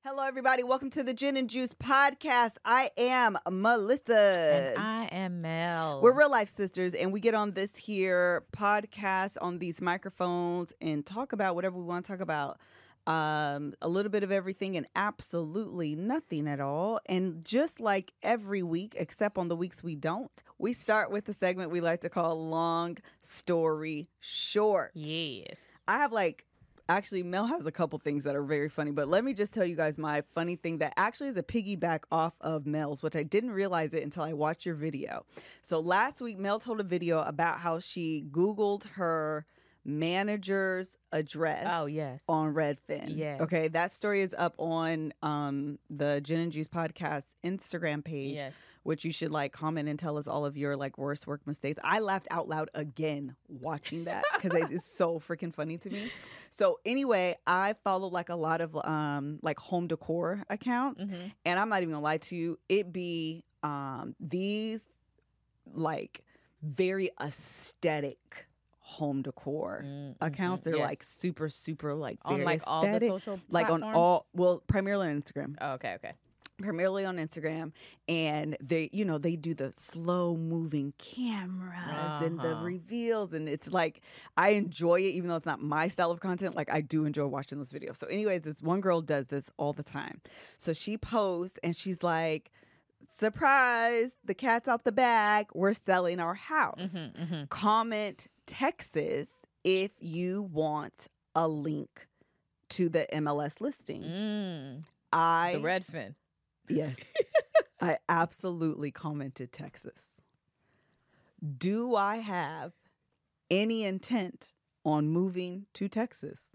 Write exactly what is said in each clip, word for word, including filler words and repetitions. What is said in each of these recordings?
Hello, everybody. Welcome to the Gin and Juice podcast. I am Melissa. And I am Mel. We're real life sisters, and we get on this here podcast on these microphones and talk about whatever we want to talk about. Um, a little bit of everything and absolutely nothing at all. And just like every week, except on the weeks we don't, we start with the segment we like to call Long Story Short. Yes. I have like Actually, Mel has a couple things that are very funny, but let me just tell you guys my funny thing that actually is a piggyback off of Mel's, which I didn't realize it until I watched your video. So last week, Mel told a video about how she Googled her manager's address Oh, yes. on Redfin. Yeah. Okay, that story is up on um, the Gin and Juice podcast Instagram page. Yes. Which you should like comment and tell us all of your like worst work mistakes. I laughed out loud again watching that because it's so freaking funny to me. So anyway, I follow like a lot of um like home decor accounts, Mm-hmm. and I'm not even gonna lie to you, it be um these like very aesthetic home decor Mm-hmm. accounts. They're Yes. like super super like on very like all the aesthetic, social like on platforms? all well primarily on Instagram. Oh, okay, okay. Primarily on Instagram, and they, you know, they do the slow moving cameras and the Uh-huh. reveals, and it's like I enjoy it, even though it's not my style of content. Like I do enjoy watching those videos. So, anyways, this one girl does this all the time. So she posts and she's like, "Surprise! The cat's out the bag. We're selling our house. Mm-hmm, mm-hmm. Comment Texas if you want a link to the M L S listing." Mm, I the Redfin. Yes. I absolutely commented Texas. Do I have any intent on moving to Texas?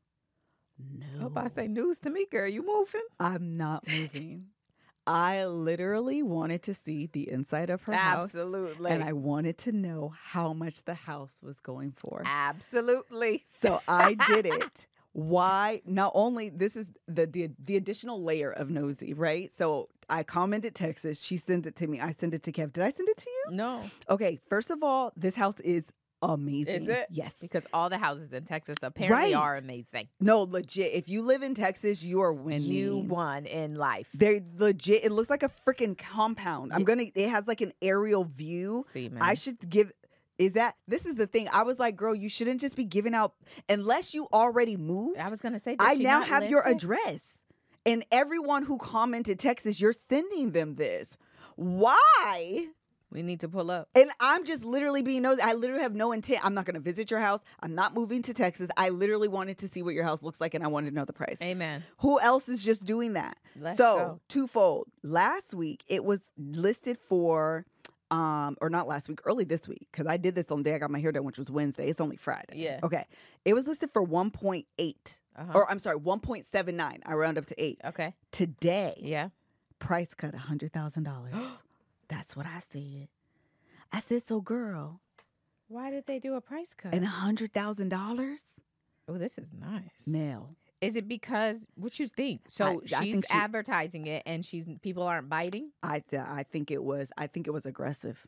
No. I say news to me, girl. You moving? I'm not moving. I literally wanted to see the inside of her house. Absolutely. And I wanted to know how much the house was going for. Absolutely. So I did it. Why? Not only this is the, the the additional layer of nosy, right? So I commented Texas. She sends it to me. I send it to Kev. Did I send it to you? No. Okay. First of all, this house is amazing. Is it? Yes. Because all the houses in Texas apparently Right. are amazing. No, legit. If you live in Texas, you are winning. You won in life. They're legit. It looks like a freaking compound. I'm Yeah. gonna. It has like an aerial view. See, man. I should give. Is that this is the thing? I was like, girl, you shouldn't just be giving out unless you already moved. I was going to say, did I she now not have list your it? address. And everyone who commented Texas, you're sending them this. Why? We need to pull up. And I'm just literally being nosy. I literally have no intent. I'm not going to visit your house. I'm not moving to Texas. I literally wanted to see what your house looks like, and I wanted to know the price. Amen. Who else is just doing that? Let's so, go. twofold. Last week, it was listed for, um, or not last week, early this week, because I did this on the day I got my hair done, which was Wednesday. It's only Friday. Yeah. Okay. It was listed for one point eight. Uh-huh. Or I'm sorry, one point seven nine. I round up to eight. Okay. Today, Yeah. price cut one hundred thousand dollars. That's what I said. I said, so girl, Why did they do a price cut? and one hundred thousand dollars? Oh, this is nice. Mel. Is it because what you think? So I- I she's think she- advertising it, and she's people aren't biting. I th- I think it was I think it was aggressive.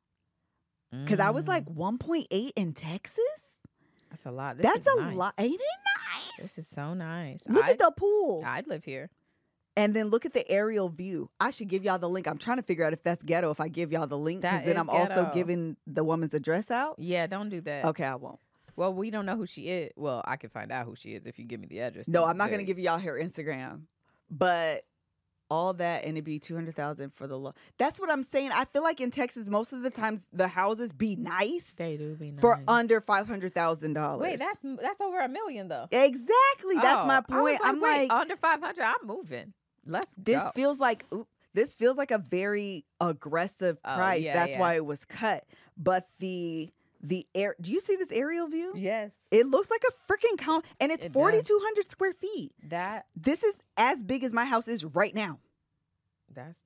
Because I was Mm, like one point eight in Texas? that's a lot. This That's is a nice. lot. Ain't it nice? This is so nice. Look I'd, at the pool. I'd live here. And then look at the aerial view. I should give y'all the link. I'm trying to figure out if that's ghetto if I give y'all the link. Because That then is I'm also ghetto. giving the woman's address out. Yeah, don't do that. Okay, I won't. Well, we don't know who she is. Well, I can find out who she is if you give me the address. No, to I'm not going to the- give y'all her Instagram. But all that and it'd be two hundred thousand for the low. That's what I'm saying. I feel like in Texas, most of the times the houses be nice They do be nice. for under five hundred thousand dollars. Wait, that's that's over a million though. exactly. That's Oh, my I was point. I'm wait, like, under five hundred. I'm moving. Let's this go. feels like oop, this feels like a very aggressive Oh, price. yeah, That's yeah. why it was cut. But the the air. Do you see this aerial view? Yes, It looks like a freaking count, and it's It does. forty-two hundred square feet. that This is as big as my house is right now. that's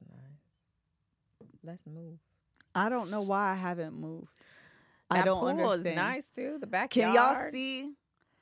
nice. Let's move. I don't know why I haven't moved. I That don't pool understand. is nice too. The backyard. Can y'all see?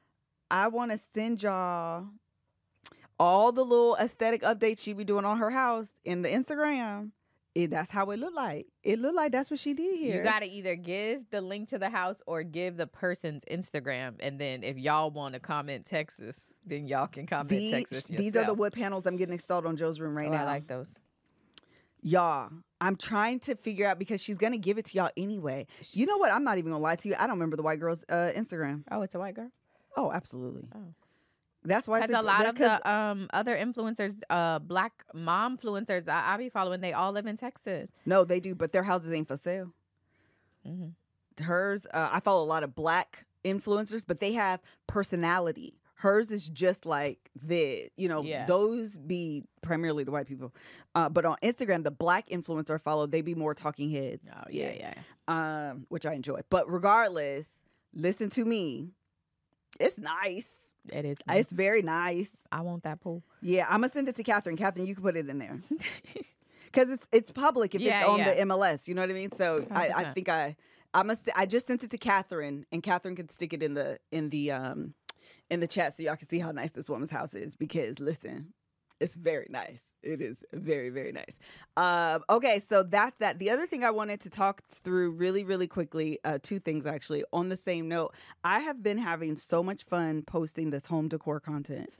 I want to send y'all all the little aesthetic updates she be doing on her house in the Instagram. it, that's how it looked like. It looked like that's what she did here. You got to either give the link to the house or give the person's Instagram. And then if y'all want to comment Texas, then y'all can comment these, Texas yourself. These are the wood panels I'm getting installed on Joe's room right oh, now. I like those. Y'all, I'm trying to figure out because she's going to give it to y'all anyway. You know what? I'm not even going to lie to you. I don't remember the white girl's uh, Instagram. Oh, it's a white girl? Oh, absolutely. Oh. That's why because a lot of the um, other influencers, uh, black mom influencers I, I be following, they all live in Texas. No, they do, but their houses ain't for sale. Mm-hmm. Hers, uh, I follow a lot of black influencers, but they have personality. Hers is just like this, you know, yeah. those be primarily the white people. Uh, but on Instagram, the black influencer I follow, they be more talking heads. Oh, yeah, yeah. yeah. Um, which I enjoy. But regardless, listen to me. It's nice. It is nice. It's very nice. I want that pool. Yeah, I'm going to send it to Catherine. Catherine, you can put it in there. Because it's it's public if yeah, it's on yeah. the M L S. You know what I mean? So I, I think I I must I just sent it to Catherine, and Catherine can stick it in the in the um in the chat so y'all can see how nice this woman's house is. Because listen, it's very nice. It is very, very nice. Uh, okay, so that's that. The other thing I wanted to talk through really, really quickly, uh, two things actually. On the same note, I have been having so much fun posting this home decor content.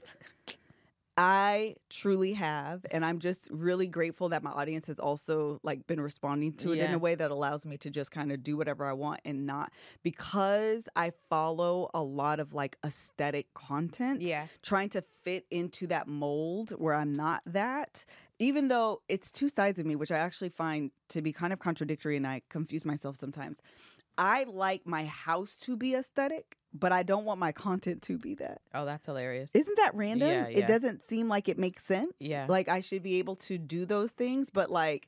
I truly have, and I'm just really grateful that my audience has also like been responding to it yeah. in a way that allows me to just kind of do whatever I want and not, because I follow a lot of like aesthetic content, yeah, trying to fit into that mold where I'm not that, even though it's two sides of me, which I actually find to be kind of contradictory, and I confuse myself sometimes. I like my house to be aesthetic, but I don't want my content to be that. Oh, that's hilarious. Isn't that random? Yeah, yeah. It doesn't seem like it makes sense. Yeah. Like I should be able to do those things, but like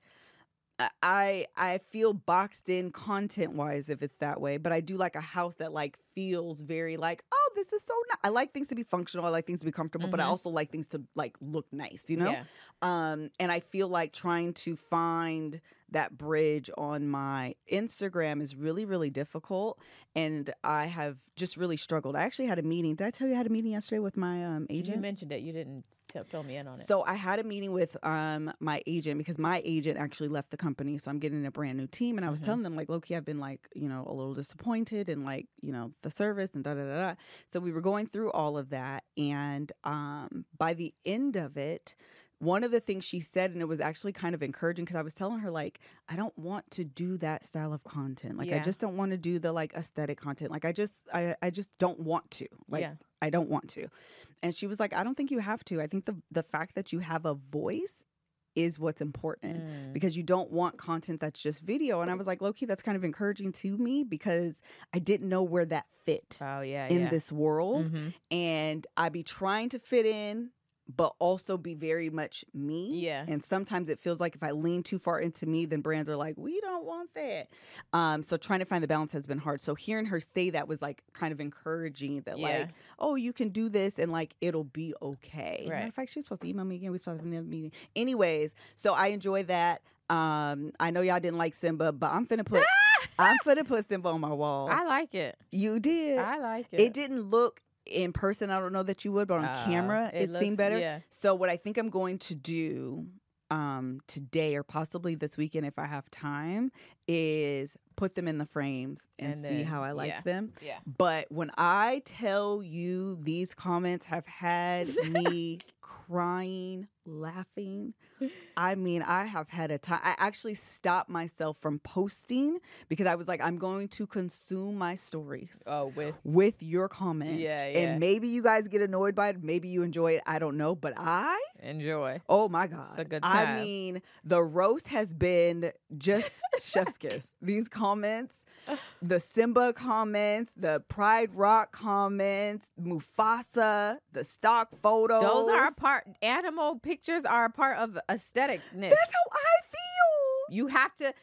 I I feel boxed in content wise if it's that way. But I do like a house that like feels very like, oh, this is so nice. I like things to be functional. I like things to be comfortable, mm-hmm. but I also like things to like look nice, you know? Yeah. Um, and I feel like trying to find that bridge on my Instagram is really, really difficult. And I have just really struggled. I actually had a meeting. Did I tell you I had a meeting yesterday with my um, agent? You mentioned it. You didn't tell, fill me in on it. So I had a meeting with um, my agent because my agent actually left the company. So I'm getting a brand new team. And I was mm-hmm. telling them like, low-key, I've been like, you know, a little disappointed in like, you know, the service and da da da da. So we were going through all of that. And um, by the end of it, one of the things she said, and it was actually kind of encouraging because I was telling her, like, I don't want to do that style of content. Like, yeah. I just don't want to do the, like, aesthetic content. Like, I just, I, I just don't want to. Like, yeah. I don't want to. And she was like, I don't think you have to. I think the the fact that you have a voice is what's important mm. because you don't want content that's just video. And I was like, low-key, that's kind of encouraging to me because I didn't know where that fit oh, yeah, in yeah. this world. Mm-hmm. And I'd be trying to fit in, but also be very much me. Yeah. And sometimes it feels like if I lean too far into me, then brands are like, we don't want that. Um, so trying to find the balance has been hard. So hearing her say that was like kind of encouraging that yeah. like, oh, you can do this and like, it'll be okay. Right. Matter of fact, she was supposed to email me again. We were supposed to have another meeting. Anyways, so I enjoy that. Um, I know y'all didn't like Simba, but I'm finna put, I'm finna put Simba on my wall. I like it. You did. I like it. It didn't look in person, I don't know that you would, but on uh, camera, it, it looks, seemed better. Yeah. So what I think I'm going to do um, today or possibly this weekend if I have time is put them in the frames and, and then, see how I like yeah. them. Yeah. But when I tell you these comments have had me crying, laughing, I mean, I have had a time. I actually stopped myself from posting because I was like, I'm going to consume my stories oh, with with your comments. Yeah, yeah. And maybe you guys get annoyed by it. Maybe you enjoy it. I don't know. But I enjoy. Oh, my God. It's a good time. I mean, the roast has been just chef's kiss. These comments, the Simba comments, the Pride Rock comments, Mufasa, the stock photos. Those are a part, animal pictures are a part of aestheticness. That's how I feel. You have to,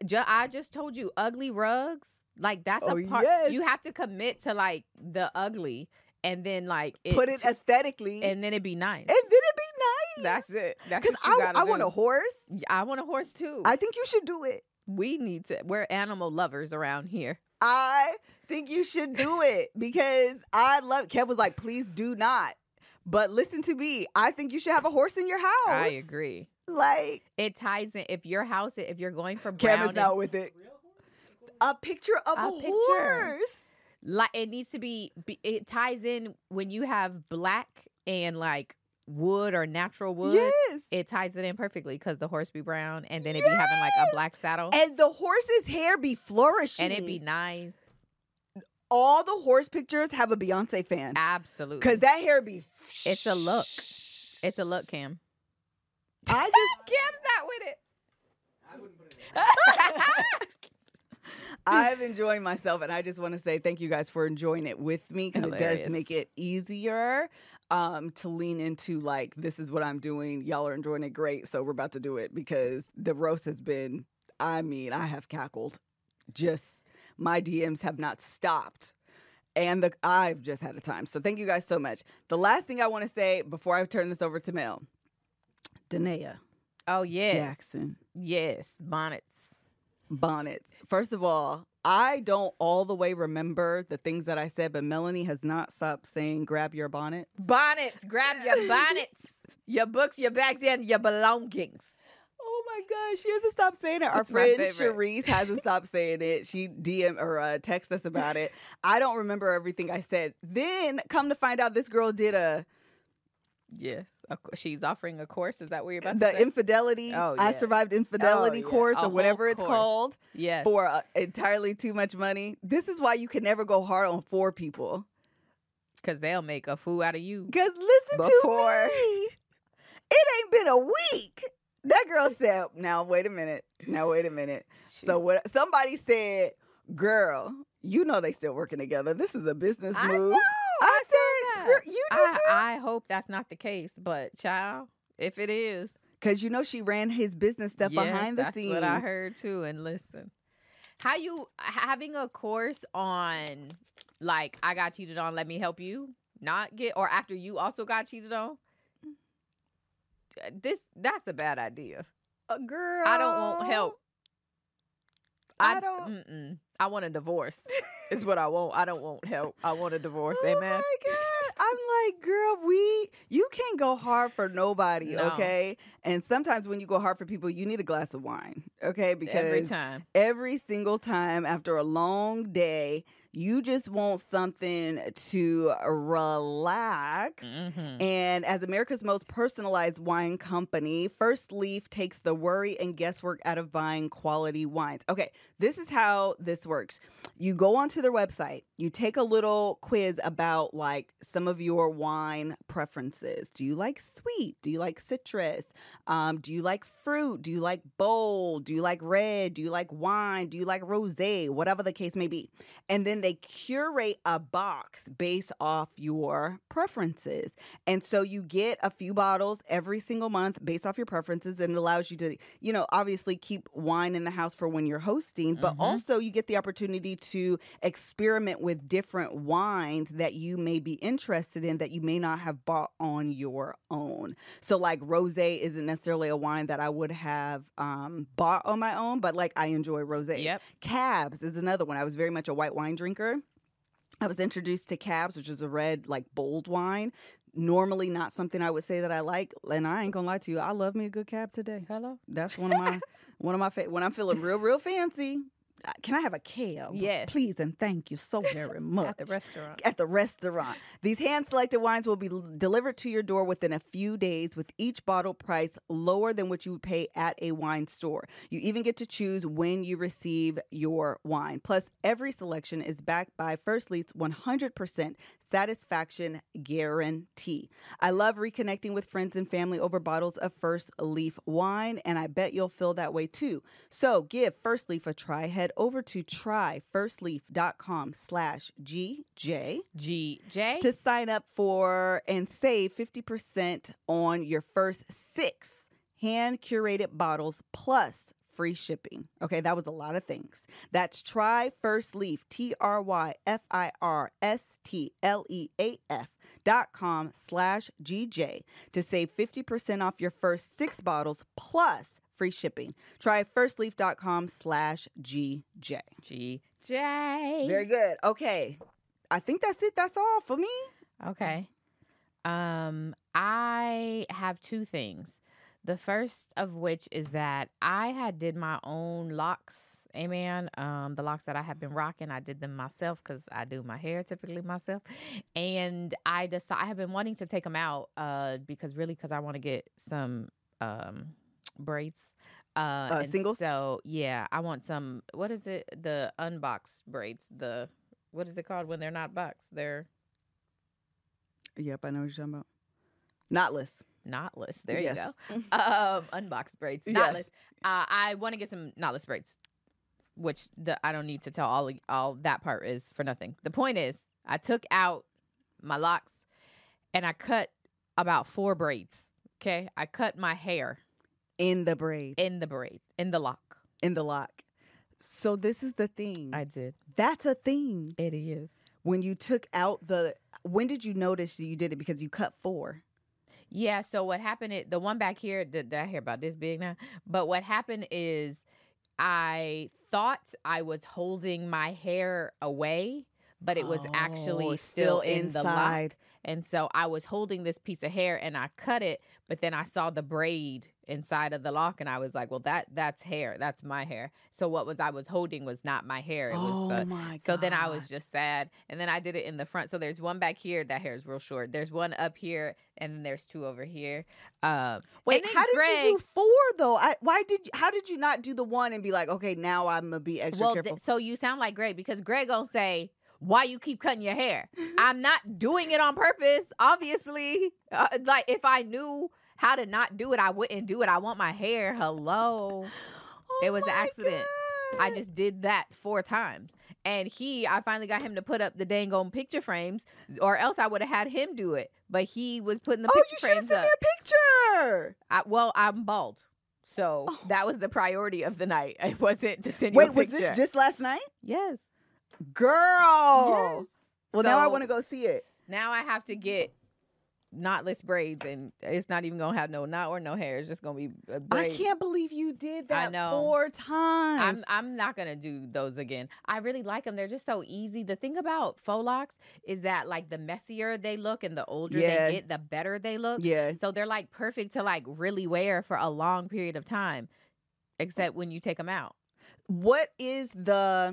I just told you, ugly rugs, like that's oh, a part. Yes. You have to commit to like the ugly and then like it, put it aesthetically. And then it'd be nice. And then it'd be nice. That's it. That's because I, I want a horse. I want a horse too. I think you should do it. We need to. We're animal lovers around here. I think you should do it because I love. Kev was like, please do not. But listen to me. I think you should have a horse in your house. I agree. Like, it ties in. If your house, if you're going for Cam brown, is not with it. A picture of a, A a picture. horse. like it needs to be, be. It ties in when you have black and like wood or natural wood. Yes. It ties it in perfectly because the horse be brown and then it Yes. be having like a black saddle And the horse's hair be flourishing. and it be nice. All the horse pictures have a Beyonce fan. Absolutely. Because that hair be... It's a look. It's a look, Cam. I just... Cam's not with it. I wouldn't put it in. I've enjoyed myself, and I just want to say thank you guys for enjoying it with me because it does Hilarious. make it easier um, to lean into, like, this is what I'm doing. Y'all are enjoying it great, so we're about to do it because the roast has been, I mean, I have cackled. Just, my D Ms have not stopped. And the I've just had a time. So thank you guys so much. The last thing I want to say before I turn this over to Mel, Danae Oh, yes. Jackson. Yes. Bonnets. Bonnets. First of all, I don't all the way remember the things that I said, but Melanie has not stopped saying grab your bonnet. Bonnets. Grab your bonnets, your books, your bags, and your belongings. Oh my gosh, she hasn't stopped saying it. Our It's my friend favorite. Sharice hasn't stopped saying it. She D M or uh, text us about it. I don't remember everything I said. Then come to find out, this girl did a Yes. Of course. She's offering a course. Is that what you're about to the say? infidelity. Oh, I yeah. survived infidelity Oh, yeah. course A or whole whatever it's course. called Yes. for uh, entirely too much money. This is why you can never go hard on four people. Because they'll make a fool out of you. Because listen Before. to me. It ain't been a week. That girl said, now wait a minute. Now wait a minute. So She's- what somebody said, girl, you know they still working together. This is a business I move. know. I I said, that. girl, you did I, too. I hope that's not the case, but child, if it is, Because you know she ran his business stuff yes, behind the that's scenes. what I heard too. And listen, how you having a course on like I got cheated on, let me help you not get, or after you also got cheated on. This that's a bad idea. Uh, girl. I don't want help. I don't- Mm-mm. I want a divorce. Is what I want. I don't want help. I want a divorce. Oh Amen. my God. I'm like, girl, we you can't go hard for nobody, No. okay? And sometimes when you go hard for people, you need a glass of wine, okay? Because Every time. every single time after a long day, you just want something to relax. Mhm. And as America's most personalized wine company, First Leaf takes the worry and guesswork out of buying quality wines. Okay, this is how this works. You go onto their website, you take a little quiz about like some of your wine preferences. Do you like sweet? Do you like citrus? Um, do you like fruit? Do you like bold? Do you like red? Do you like wine? Do you like rosé? Whatever the case may be. And then they curate a box based off your preferences. And so you get a few bottles every single month based off your preferences, and it allows you to, you know, obviously keep wine in the house for when you're hosting, but Mhm. also you get the opportunity to experiment with different wines that you may be interested in that you may not have bought on your own. So like rosé isn't necessarily a wine that I would have um, bought on my own, but like I enjoy rosé. Yep. Cabs is another one. I was very much a white wine drinker. I was introduced to Cabs, which is a red, like bold wine. Normally not something I would say that I like, and I ain't gonna lie to you, I love me a good cab today. Hello. That's one of my one of my fa- when I'm feeling real, real fancy. uh, Can I have a cab? Yes. please and thank you so very much. At the restaurant. At the restaurant. These hand-selected wines will be l- delivered to your door within a few days with each bottle price lower than what you would pay at a wine store. You even get to choose when you receive your wine. Plus, every selection is backed by First Leaf's one hundred percent satisfaction guarantee. I love reconnecting with friends and family over bottles of First Leaf wine, and I bet you'll feel that way too. So give First Leaf a try. Head over to tryfirstleaf.com slash GJ G J. to sign up for and save fifty percent on your first six hand-curated bottles plus free shipping. Okay, that was a lot of things. That's Try First Leaf, T R Y F I R S T L E A F dot com slash G J to save fifty percent off your first six bottles plus free shipping. Try firstleaf.com slash G J. G J. Very good. Okay. I think that's it. That's all for me. Okay. Um, I have two things. The first of which is that I had did my own locks. Amen. Um, the locks that I have been rocking, I did them myself because I do my hair typically myself, and I decided I have been wanting to take them out. Uh, because really, because I want to get some um braids. Uh, Uh, and singles? So yeah, I want some. What is it? The unboxed braids. The what is it called when they're not boxed? They're Yep, I know what you're talking about. Knotless. knotless. There Yes. you go. Um, unboxed braids, Yes. knotless. Uh, I want to get some knotless braids, which the, I don't need to tell all all that part is for nothing. The point is, I took out my locks and I cut about four braids. Okay, I cut my hair In the braid. in the braid in the lock. In the lock. So this is the thing. I did. That's a thing. It is. When you took out the, when did you notice that you did it? Because you cut four. Yeah, so what happened is the one back here, did, did I hear about this big now? But what happened is I thought I was holding my hair away, but it was actually Oh, still, in the lock. inside. And so I was holding this piece of hair and I cut it, but then I saw the braid inside of the lock and I was like, well, that that's hair. That's my hair. So what was I was holding was not my hair. It was Oh the, my god. so then I was just sad. And then I did it in the front. So there's one back here. That hair is real short. There's one up here and then there's two over here. Um, Wait, and then how did Greg, you do four though? I, why did you, how did you not do the one and be like, okay, now I'm gonna be extra well, careful? th- so you sound like Greg because Greg gonna say, why you keep cutting your hair? I'm not doing it on purpose. Obviously, uh, like if I knew how to not do it, I wouldn't do it. I want my hair. Hello. Oh It was an my accident. I God. just did that four times. And he, I finally got him to put up the dang on picture frames, or else I would have had him do it. But he was putting the Oh, you picture should have frames sent up. me a picture. I, well, I'm bald. So Oh. that was the priority of the night. It wasn't to send you a Wait, was picture. this just last night? Yes. Girl. Yes. Well, now I So want to go see it. Now I have to get knotless braids, and it's not even gonna have no knot or no hair. It's just gonna be a braid. I can't believe you did I that know. four times. I'm I'm not gonna do those again. I really like them. They're just so easy. The thing about faux locks is that like the messier they look and the older Yeah. they get, the better they look. yeah. So they're like perfect to like really wear for a long period of time, except when you take them out. What is the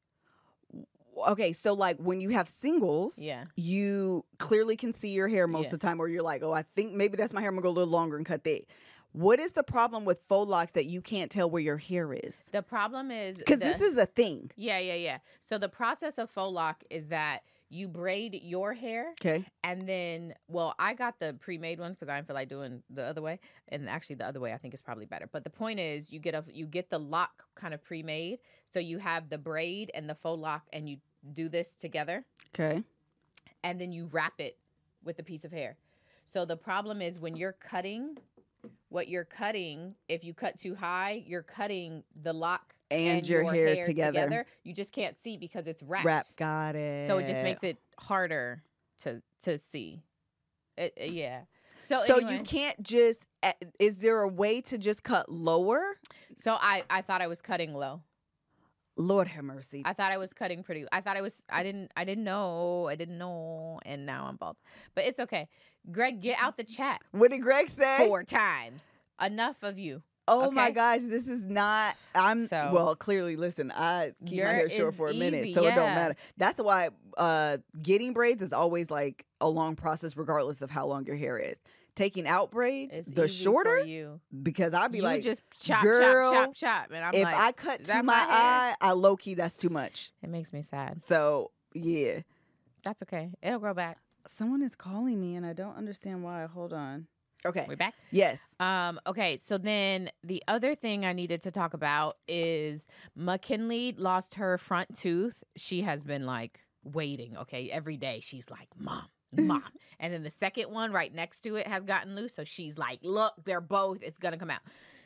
okay? So like when you have singles, Yeah. you clearly can see your hair most Yeah. of the time, or you're like, oh, I think maybe that's my hair. I'm gonna go a little longer and cut that. What is the problem with faux locks that you can't tell where your hair is? The problem is Because the- this is a thing. yeah, yeah, yeah. So the process of faux lock is that you braid your hair. Okay. And then, well, I got the pre-made ones because I didn't feel like doing the other way. And actually, the other way I think is probably better. But the point is, you get a you get the lock kind of pre-made, so you have the braid and the faux lock, and you do this together, Okay. and then you wrap it with a piece of hair. So the problem is when you're cutting, what you're cutting, if you cut too high, you're cutting the lock And, your, hair, together. You just can't see because it's wrapped. Wrap. Got it. So it just makes it harder to to see. It, uh, yeah. So So, anyway, you can't just. uh, Is there a way to just cut lower? so I I thought I was cutting low. Lord have mercy. I thought I was cutting pretty. I thought I was. I didn't. I didn't know. I didn't know. And now I'm bald. But it's okay. Greg, get out the chat What did Greg say? four times. Enough of you. Oh my okay? gosh, this is not. I'm So- well. Clearly, listen. I keep my Your hair short is for a minute, easy, so it don't yeah. matter. That's why uh, getting braids is always like a long process, regardless of how long your hair is. Taking out braids, It's the easy shorter, for you. because I'd be you like, just chop, girl, chop, chop, chop, and I'm if like, I cut "Is to that my, my hair?" eye, I low key that's too much. it makes me sad. So yeah, That's okay. It'll grow back. someone is calling me, and I don't understand why. Hold on. Okay. We're back. Yes. Um, okay, so then the other thing I needed to talk about is McKinley lost her front tooth. She has been like waiting, okay, every day. She's like, Mom, Mom. And then the second one right next to it has gotten loose. So she's like, look, they're both, it's gonna come out.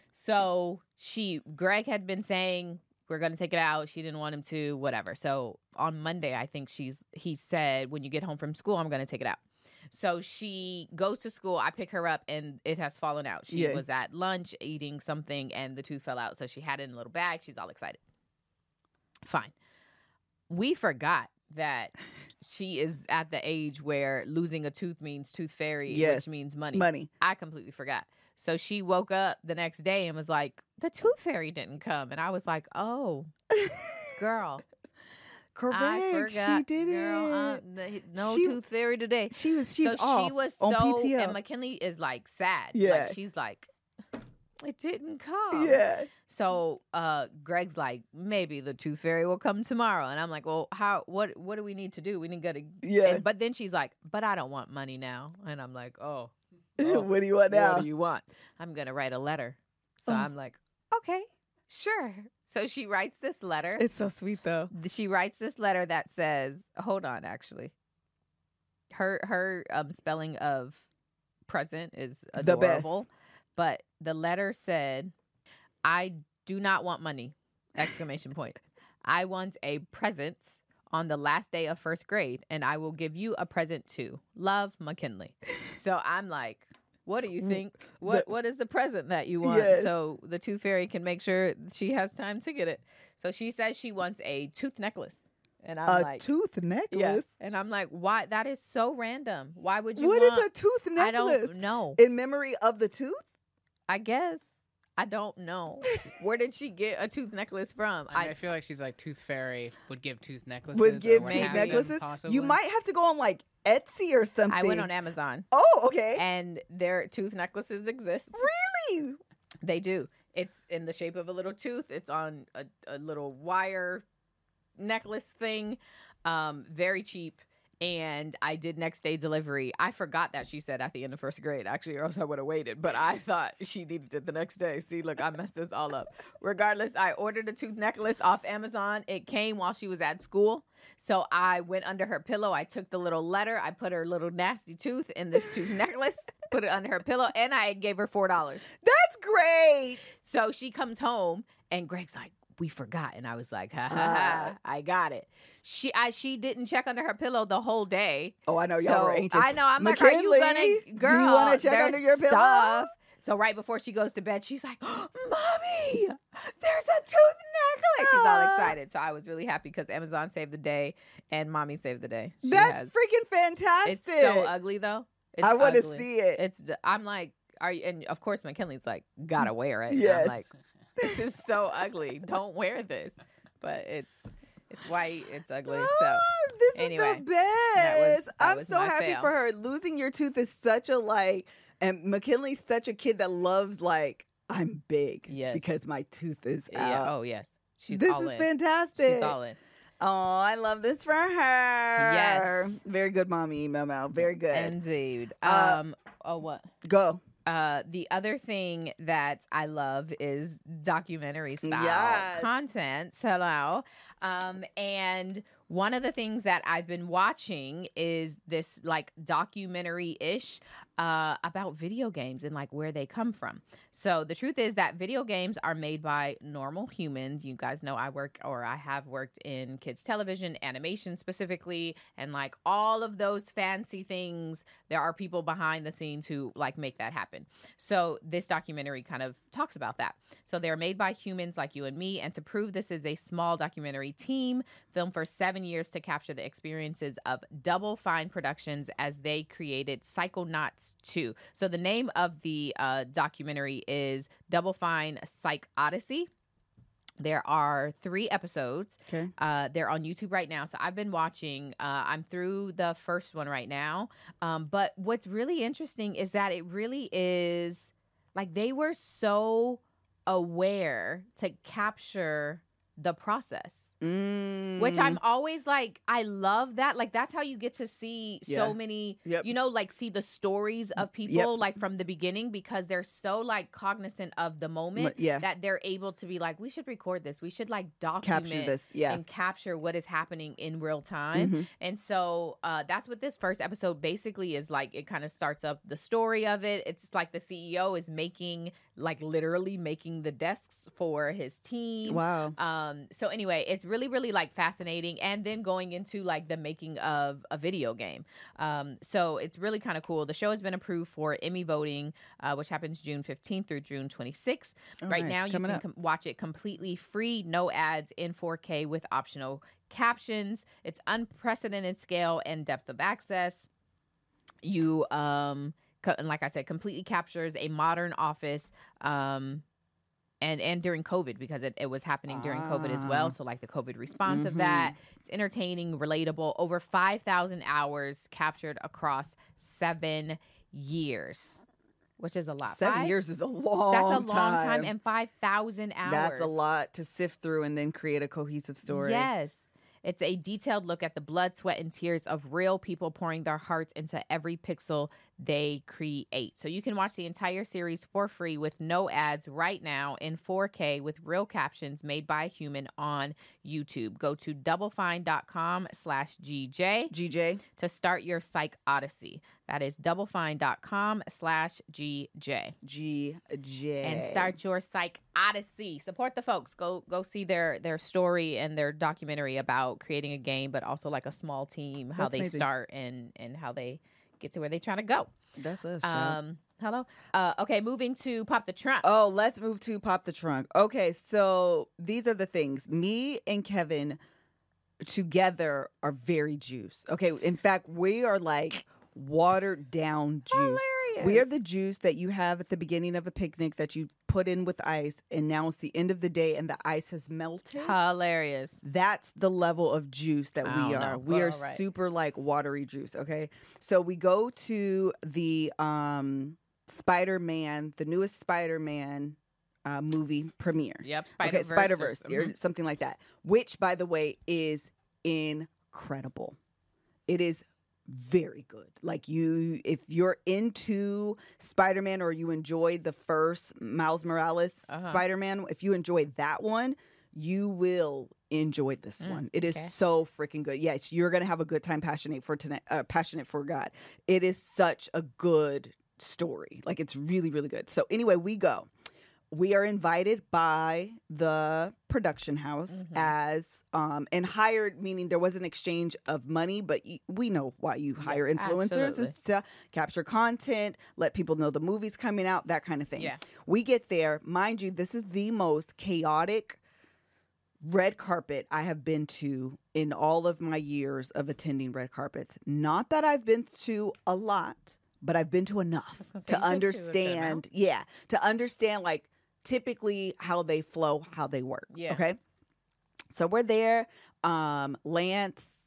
So she Greg had been saying we're gonna take it out. She didn't want him to, whatever. So on Monday, I think she's he said, when you get home from school, I'm gonna take it out. So she goes to school. I pick her up, and it has fallen out. She Yeah. was at lunch eating something, and the tooth fell out. So she had it in a little bag. She's all excited. Fine. We forgot that she is at the age where losing a tooth means tooth fairy, Yes. which means money. Money. I completely forgot. So she woke up the next day and was like, the tooth fairy didn't come. And I was like, oh, girl. Correct. I forgot. She did girl, it. uh, the- no She- tooth fairy today. She was. She's so off she was on so, P T O. and McKinley is like sad. Yeah. Like she's like, it didn't come. yeah. So uh, Greg's like, maybe the tooth fairy will come tomorrow, and I'm like, well, how? What? What do we need to do? We need to go to. Yeah. And, but then she's like, but I don't want money now, and I'm like, oh, oh, What do you want now? what do you want? I'm gonna write a letter. So Oh. I'm like, okay, sure. So she writes this letter. It's so sweet though. She writes this letter that says, hold on, actually. Her her um spelling of present is The best. adorable. But the letter said, I do not want money. Exclamation point. I want a present on the last day of first grade, and I will give you a present too. Love, McKinley. So I'm like, what do you think? What The- what is the present that you want? Yes. So the tooth fairy can make sure she has time to get it. So she says she wants a tooth necklace. And I'm A like, tooth necklace. yeah. And I'm like, why? That is so random. Why would you What is want? a tooth necklace? I don't know. In memory of the tooth? I guess. I don't know. Where did she get a tooth necklace from? I, mean, I I feel like she's like Tooth Fairy would give tooth necklaces. Would or give what tooth have you, necklaces? possibly. You might have to go on like Etsy or something. I went on Amazon, Oh, okay. and their tooth necklaces exist. Really? They do. It's in the shape of a little tooth. It's on a, a little wire necklace thing. Um, very cheap. And I did next day delivery. I forgot that she said at the end of first grade, actually, or else I would have waited. But I thought she needed it the next day. See, look, I messed this all up. Regardless, I ordered a tooth necklace off Amazon. It came while she was at school. So I went under her pillow. I took the little letter. I put her little nasty tooth in this tooth necklace, put it under her pillow, and I gave her four dollars. That's great. So she comes home, and Greg's like, we forgot. And I was like, ha ha ha, I got it. She I she didn't check under her pillow the whole day. Oh, I know y'all So were anxious. I know. I'm like, are you McKinley, gonna, girl? do you want to check there's under your pillow? stuff. So right before she goes to bed, she's like, Mommy, there's a tooth necklace. She's all Aw. excited. So I was really happy because Amazon saved the day and Mommy saved the day. She That's has- freaking fantastic. It's so ugly though. It's I want to ugly. see it. It's. d- I'm like, are you? And of course, McKinley's like, gotta wear it. And Yes. I'm like, this is so ugly. Don't wear this. But it's it's white. It's ugly. So Oh, this anyway, is the best. that was- that I'm was so my happy fail. for her. Losing your tooth is such a like, and McKinley's such a kid that loves like, I'm big Yes. because my tooth is yeah. out. Oh yes. She's this all is in. fantastic. She's all in. Oh, I love this for her. Yes. Very good, mommy, Memo. Very good. Indeed. Uh, Um. Oh, what? Go. Uh, the other thing that I love is documentary style Yes. content. Hello. Um, and one of the things that I've been watching is this like documentary ish uh, about video games and like where they come from. So the truth is that video games are made by normal humans. You guys know I work or I have worked in kids television, animation specifically, and like all of those fancy things. There are people behind the scenes who like make that happen. So this documentary kind of talks about that. So they're made by humans like you and me. And to prove this is a small documentary team filmed for seven years to capture the experiences of Double Fine Productions as they created Psychonauts two. So the name of the uh, documentary is Double Fine Psych Odyssey. There are three episodes. Okay. Uh, they're on YouTube right now. So I've been watching. Uh, I'm through the first one right now. Um, but what's really interesting is that it really is like they were so aware to capture the process. Mm. Which I'm always like, I love that. Like, that's how you get to see Yeah. so many, Yep. you know, like see the stories of people like from the beginning because they're so like cognizant of the moment M- yeah. that they're able to be like, we should record this. We should like document Capture this. Yeah. and capture what is happening in real time. Mhm. And so uh, that's what this first episode basically is like. It kind of starts up the story of it. It's like the C E O is making, like literally making the desks for his team. Wow. Um, so anyway, it's really, really like fascinating. And then going into like the making of a video game. Um, so it's really kind of cool. The show has been approved for Emmy voting, uh, which happens June fifteenth through June twenty-sixth. Oh, right nice. now, you Coming can up. com- watch it completely free, no ads in four K with optional captions. It's unprecedented scale and depth of access. You, um, co- and like I said, completely captures a modern office, um, and and during COVID, because it, it was happening during COVID as well. Ah. So like the COVID response of Mhm. that. It's entertaining, relatable. Over five thousand hours captured across seven years, which is a lot. Seven Five- years is a long That's a long time, time. and five thousand hours. That's a lot to sift through and then create a cohesive story. Yes. It's a detailed look at the blood, sweat, and tears of real people pouring their hearts into every pixel they create. So you can watch the entire series for free with no ads right now in four K with real captions made by a human on YouTube. Go to doublefine.com slash GJ G J. to start your psych odyssey. That is doublefine.com slash GJ. G J. And start your psych odyssey. Support the folks. Go go see their their story and their documentary about creating a game, but also like a small team, how That's they amazing. start and and how they get to where they're trying to go. That's us, child. Um, hello. Uh, okay, moving to Pop the Trunk. Oh, let's move to Pop the Trunk. Okay, so these are the things. Me and Kevin together are very juice. Okay, in fact, we are like watered down juice. Hilarious. We are the juice that you have at the beginning of a picnic that you put in with ice, and now it's the end of the day and the ice has melted. Hilarious. That's the level of juice that I we don't are. know, We but are all right. super like watery juice, okay? So we go to the um Spider-Man, the newest Spider-Man uh, movie premiere. Yep. Okay, Spider-Verse. Spider-Verse, or- or mhm. something like that. Which, by the way, is incredible. It is very good. Like you, if you're into Spider-Man or you enjoyed the first Miles Morales Uh-huh. Spider-Man, if you enjoyed that one, you will enjoy this Mm, one. It is okay. so freaking good. Yes, you're gonna have a good time. Passionate for tonight. Uh, passionate for God. It is such a good story. Like it's really, really good. So anyway, we go. We are invited by the production house Mhm. as um and hired, meaning there was an exchange of money, but y- we know why you Yeah, hire influencers absolutely. is to capture content, let people know the movie's coming out, that kind of thing. Yeah. We get there, mind you, this is the most chaotic red carpet I have been to in all of my years of attending red carpets. Not that I've been to a lot, but I've been to enough was gonna say, to you've been to a good understand. amount. Yeah, to understand like typically how they flow, how they work. Yeah. Okay. So we're there. Um, Lance,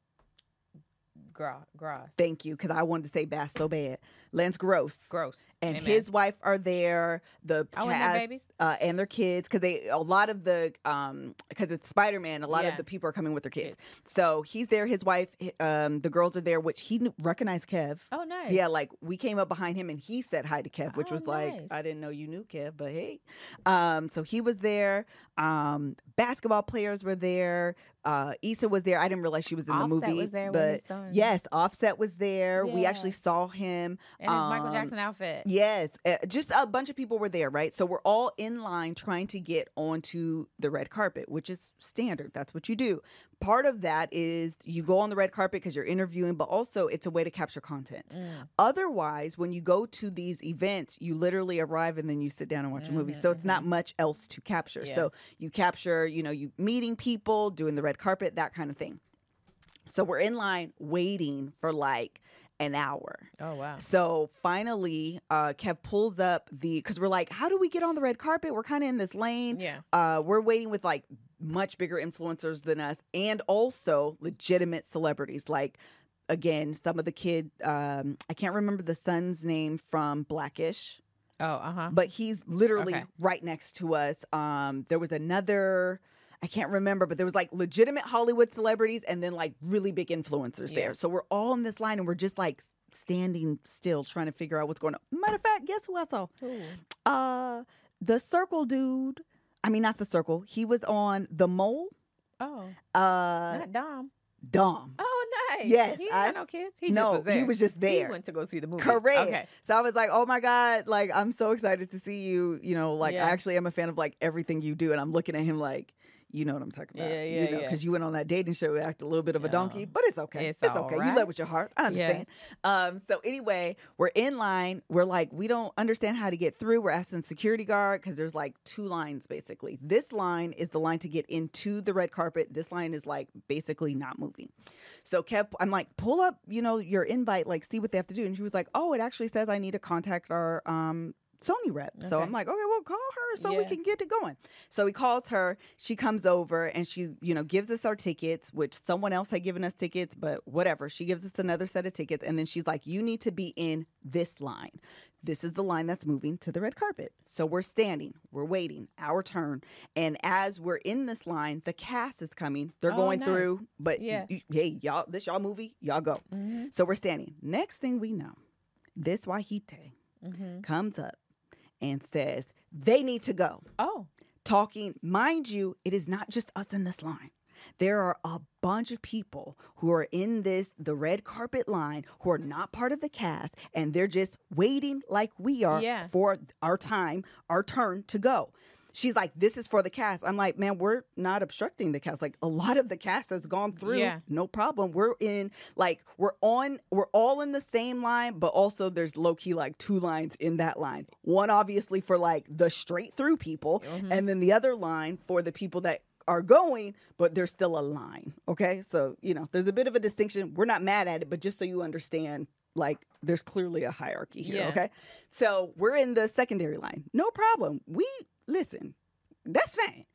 Gra- Gross. thank you, because I wanted to say Bass so bad. Lance Gross. Gross. And Amen. his wife are there. The Oh, and their cast babies? uh, and their kids, because they a lot of the um because it's Spider Man. A lot Yeah. of the people are coming with their kids. So he's there. His wife, hi- um, the girls are there, which he knew, recognized Kev. Oh, nice. Yeah, like we came up behind him and he said hi to Kev, which Oh, was like, nice. I didn't know you knew Kev, but hey. Um, so he was there. Um, basketball players were there. Uh, Issa was there. I didn't realize she was in the Offset movie. was there with but his son. yes, Offset was there. We Yeah. actually saw him. And his Michael Um, Jackson outfit. Yes, uh, just a bunch of people were there, right? So we're all in line trying to get onto the red carpet, which is standard. That's what you do. Part of that is you go on the red carpet because you're interviewing, but also it's a way to capture content. Mm. Otherwise, when you go to these events, you literally arrive and then you sit down and watch a movie. So it's not much else to capture. Mm-hmm, Yeah. So you capture, you know, you meeting people, doing the red carpet, that kind of thing. So we're in line waiting for like an hour. Oh, wow. So finally, uh, Kev pulls up the because we're like, how do we get on the red carpet? We're kind of in this lane. Yeah. Uh, we're waiting with like much bigger influencers than us, and also legitimate celebrities. Like again, some of the kid. Um, I can't remember the son's name from Blackish, Oh, uh-huh. but he's literally Okay. right next to us. Um, there was another. I can't remember, but there was like legitimate Hollywood celebrities and then like really big influencers Yeah. there. So we're all in this line and we're just like standing still trying to figure out what's going on. Matter of fact, guess who I saw? Ooh. Uh, the Circle dude. I mean, not the Circle. He was on The Mole. Oh, Uh, not Dom. Dom. Oh, nice. Yes, He ain't I- got no kids. He no, just was there. he was just He there. went to go see the movie. Correct. Okay. So I was like, oh my God, like, I'm so excited to see you. You know, like, Yeah. I actually am a fan of like everything you do. And I'm looking at him like, You know what I'm talking about. Yeah, yeah, you know, yeah. because you went on that dating show, act a little bit of a Yeah. donkey, but it's okay. It's It's, all okay. right. You led with your heart. I understand. Yes. Um, so anyway, we're in line. We're like, we don't understand how to get through. We're asking security guard because there's like two lines basically. This line is the line to get into the red carpet. This line is like basically not moving. So Kev, I'm like, pull up, you know, your invite, like see what they have to do. And she was like, oh, it actually says I need to contact our um Sony rep. So Okay. I'm like, okay, well, call her so we Yeah. can get it going. So he calls her. She comes over and she, you know, gives us our tickets, which someone else had given us tickets, but whatever. She gives us another set of tickets. And then she's like, you need to be in this line. This is the line that's moving to the red carpet. So we're standing, we're waiting, our turn. And as we're in this line, the cast is coming. They're Oh, going nice. through, but Yeah. y- hey, y'all, this y'all movie, y'all go. Mhm. So we're standing. Next thing we know, this Wahite Mhm. comes up and says they need to go. Oh. Talking, mind you, it is not just us in this line. There are a bunch of people who are in this, the red carpet line, who are not part of the cast, and they're just waiting like we are Yeah. for our time, our turn to go. She's like, this is for the cast. I'm like, man, we're not obstructing the cast. Like, a lot of the cast has gone through. Yeah. No problem. We're in, like, we're on, we're all in the same line, but also there's low key like two lines in that line. One obviously for like the straight through people, Mhm. and then the other line for the people that are going, but there's still a line. Okay. So, you know, there's a bit of a distinction. We're not mad at it, but just so you understand, like, there's clearly a hierarchy here. Yeah. Okay. So we're in the secondary line. No problem. We, listen, that's fine.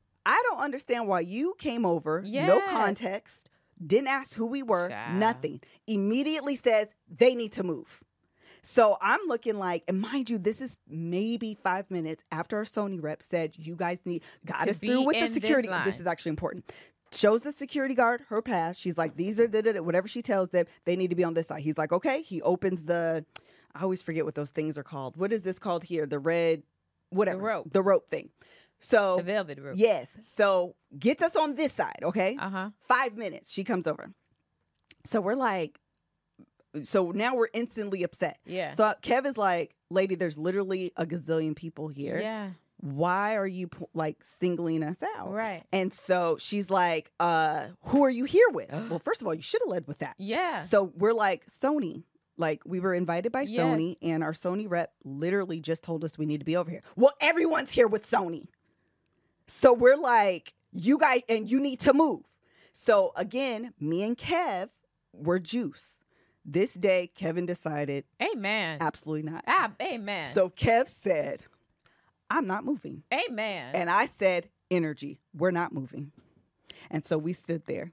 I don't understand why you came over, no Yes. context, didn't ask who we were, Child. nothing. Immediately says they need to move. So I'm looking like, and mind you, this is maybe five minutes after our Sony rep said, you guys need, got To us through be with in the this security. line. This is actually important. Shows the security guard her pass. She's like, these are da, da, da, whatever she tells them, they need to be on this side. He's like, okay. He opens the, I always forget what those things are called. What is this called here? The red, whatever. rope. The rope thing. So, The velvet rope. yes. So gets us on this side, okay? Uh huh. Five minutes, she comes over. So we're like, so now we're instantly upset. Yeah. So Kev is like, lady, there's literally a gazillion people here. Yeah. Why are you like singling us out? Right. And so she's like, uh, who are you here with? Well, first of all, you should have led with that. Yeah. So we're like, Sony. Like, we were invited by Yes. Sony, and our Sony rep literally just told us we need to be over here. Well, everyone's here with Sony. So we're like, you guys, and you need to move. So again, me and Kev were juice. This day, Kevin decided, Amen. absolutely not. Ah, amen. So Kev said, I'm not moving. Amen. And I said, energy, we're not moving. And so we stood there.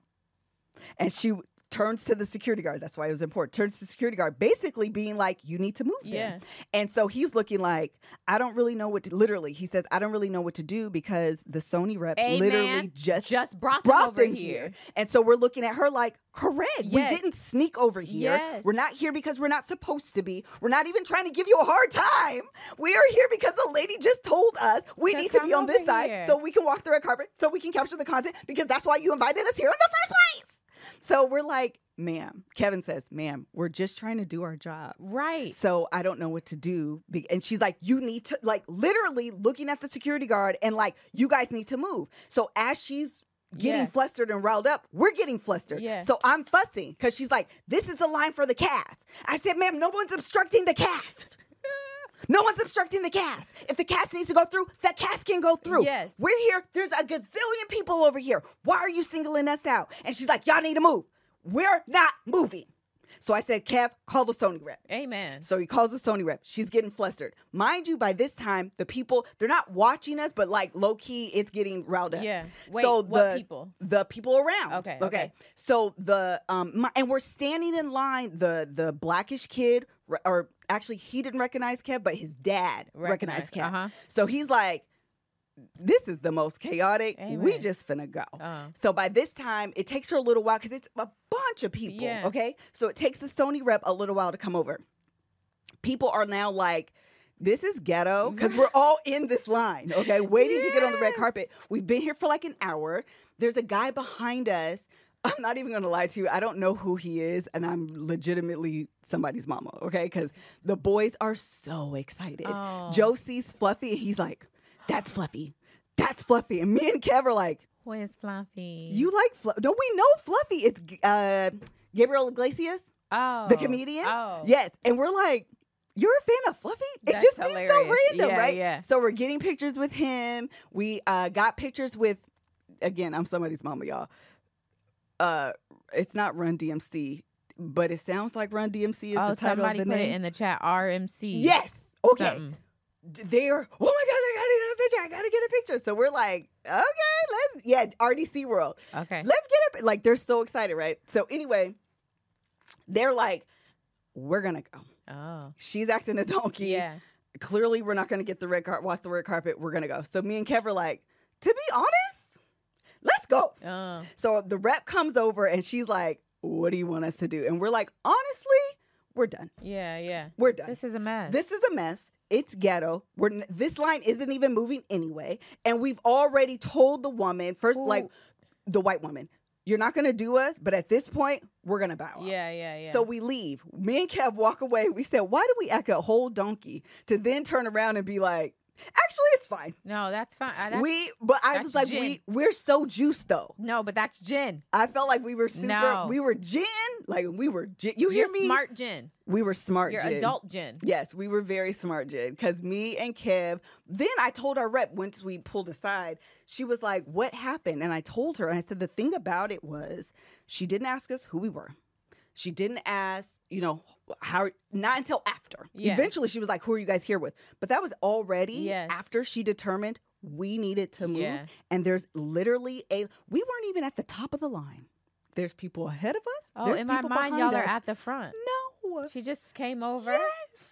And she turns to the security guard. That's why it was important. Turns to the security guard, basically being like, you need to move Yeah. them. And so he's looking like, I don't really know what to, literally, he says, I don't really know what to do because the Sony rep Amen. literally just, just brought them brought over them here. here. And so we're looking at her like, correct. Yes. We didn't sneak over here. Yes. We're not here because we're not supposed to be. We're not even trying to give you a hard time. We are here because the lady just told us we To need to be come on this over side here. so we can walk the red carpet, so we can capture the content because that's why you invited us here in the first place. So we're like, ma'am, Kevin says, ma'am, we're just trying to do our job. Right. So I don't know what to do. Be- And she's like, you need to, like, literally looking at the security guard and like, you guys need to move. So as she's getting Yeah. flustered and riled up, we're getting flustered. Yeah. So I'm fussing because she's like, this is the line for the cast. I said, ma'am, no one's obstructing the cast. No one's obstructing the cast. If the cast needs to go through, that cast can go through. Yes. We're here. There's a gazillion people over here. Why are you singling us out? And she's like, y'all need to move. We're not moving. So I said, Kev, call the Sony rep. Amen. So he calls the Sony rep. She's getting flustered. Mind you, by this time, the people, they're not watching us, but like low key, it's getting riled up. Yeah. Wait, so what the, people? The people around. Okay, Okay. okay. So the, um, my, and we're standing in line. The, the blackish kid, re- or actually he didn't recognize Kev, but his dad recognized Recognized, Kev. uh-huh. So he's like, this is the most chaotic. We Amen. just finna go. Uh-huh. So by this time, it takes her a little while because it's a bunch of people. Yeah. Okay. So it takes the Sony rep a little while to come over. People are now like, this is ghetto because we're all in this line, okay, waiting to get on the red Yes. carpet. We've been here for like an hour. There's a guy behind us. I'm not even going to lie to you. I don't know who he is, and I'm legitimately somebody's mama, okay, because the boys are so excited. Oh. Joe sees Fluffy, and he's like, that's Fluffy. That's Fluffy. And me and Kev are like, Who is Fluffy? You like Fluffy? Don't we know Fluffy? It's uh, Gabriel Iglesias, oh the comedian. Oh, Yes, and we're like, you're a fan of Fluffy? It That's just seems so hilarious. random, Yeah, right? yeah. So we're getting pictures with him. We uh, got pictures with, again, I'm somebody's mama, y'all. Uh, it's not Run D M C, but it sounds like Run D M C is oh, the title somebody of the put name. it in the chat. R M C. Yes. Okay. Something. They're, oh my God, I gotta get a picture. I gotta get a picture. So we're like, okay, let's, yeah, R D C World. Okay. Let's get it. Like, they're so excited, right? So anyway, they're like, we're gonna go. Oh. She's acting a donkey. Yeah. Clearly, we're not gonna get the red carpet, watch the red carpet. We're gonna go. So me and Kev are like, to be honest, let's go. Oh. So the rep comes over and she's like, what do you want us to do? And we're like, honestly, we're done. Yeah, yeah. We're done. This is a mess. This is a mess. It's ghetto. We're n- this line isn't even moving anyway, and we've already told the woman first, Ooh. like the white woman, you're not gonna do us, but at this point, we're gonna bow out. Yeah, yeah, yeah. So we leave. Me and Kev walk away. We said, why did we act a whole donkey to then turn around and be like, actually, it's fine. no, that's fine. Uh, that's, we, but I that's was like, gin. we we're so juiced though. no, but that's gin. I felt like we were super. No. We were gin, like we were. Gin. You hear You're me? smart gin. We were smart. You're gin. adult gin. Yes, we were very smart, Jen, because me and Kev, then I told our rep once we pulled aside, she was like, what happened? And I told her, and I said, the thing about it was she didn't ask us who we were. She didn't ask, you know, how, not until after. Yeah. Eventually, she was like, who are you guys here with? But that was already Yes. after she determined we needed to move. Yeah. And there's literally a, we weren't even at the top of the line. There's people ahead of us. Oh, There's in my people mind, behind y'all are us. at the front. No. She just came over. Yes.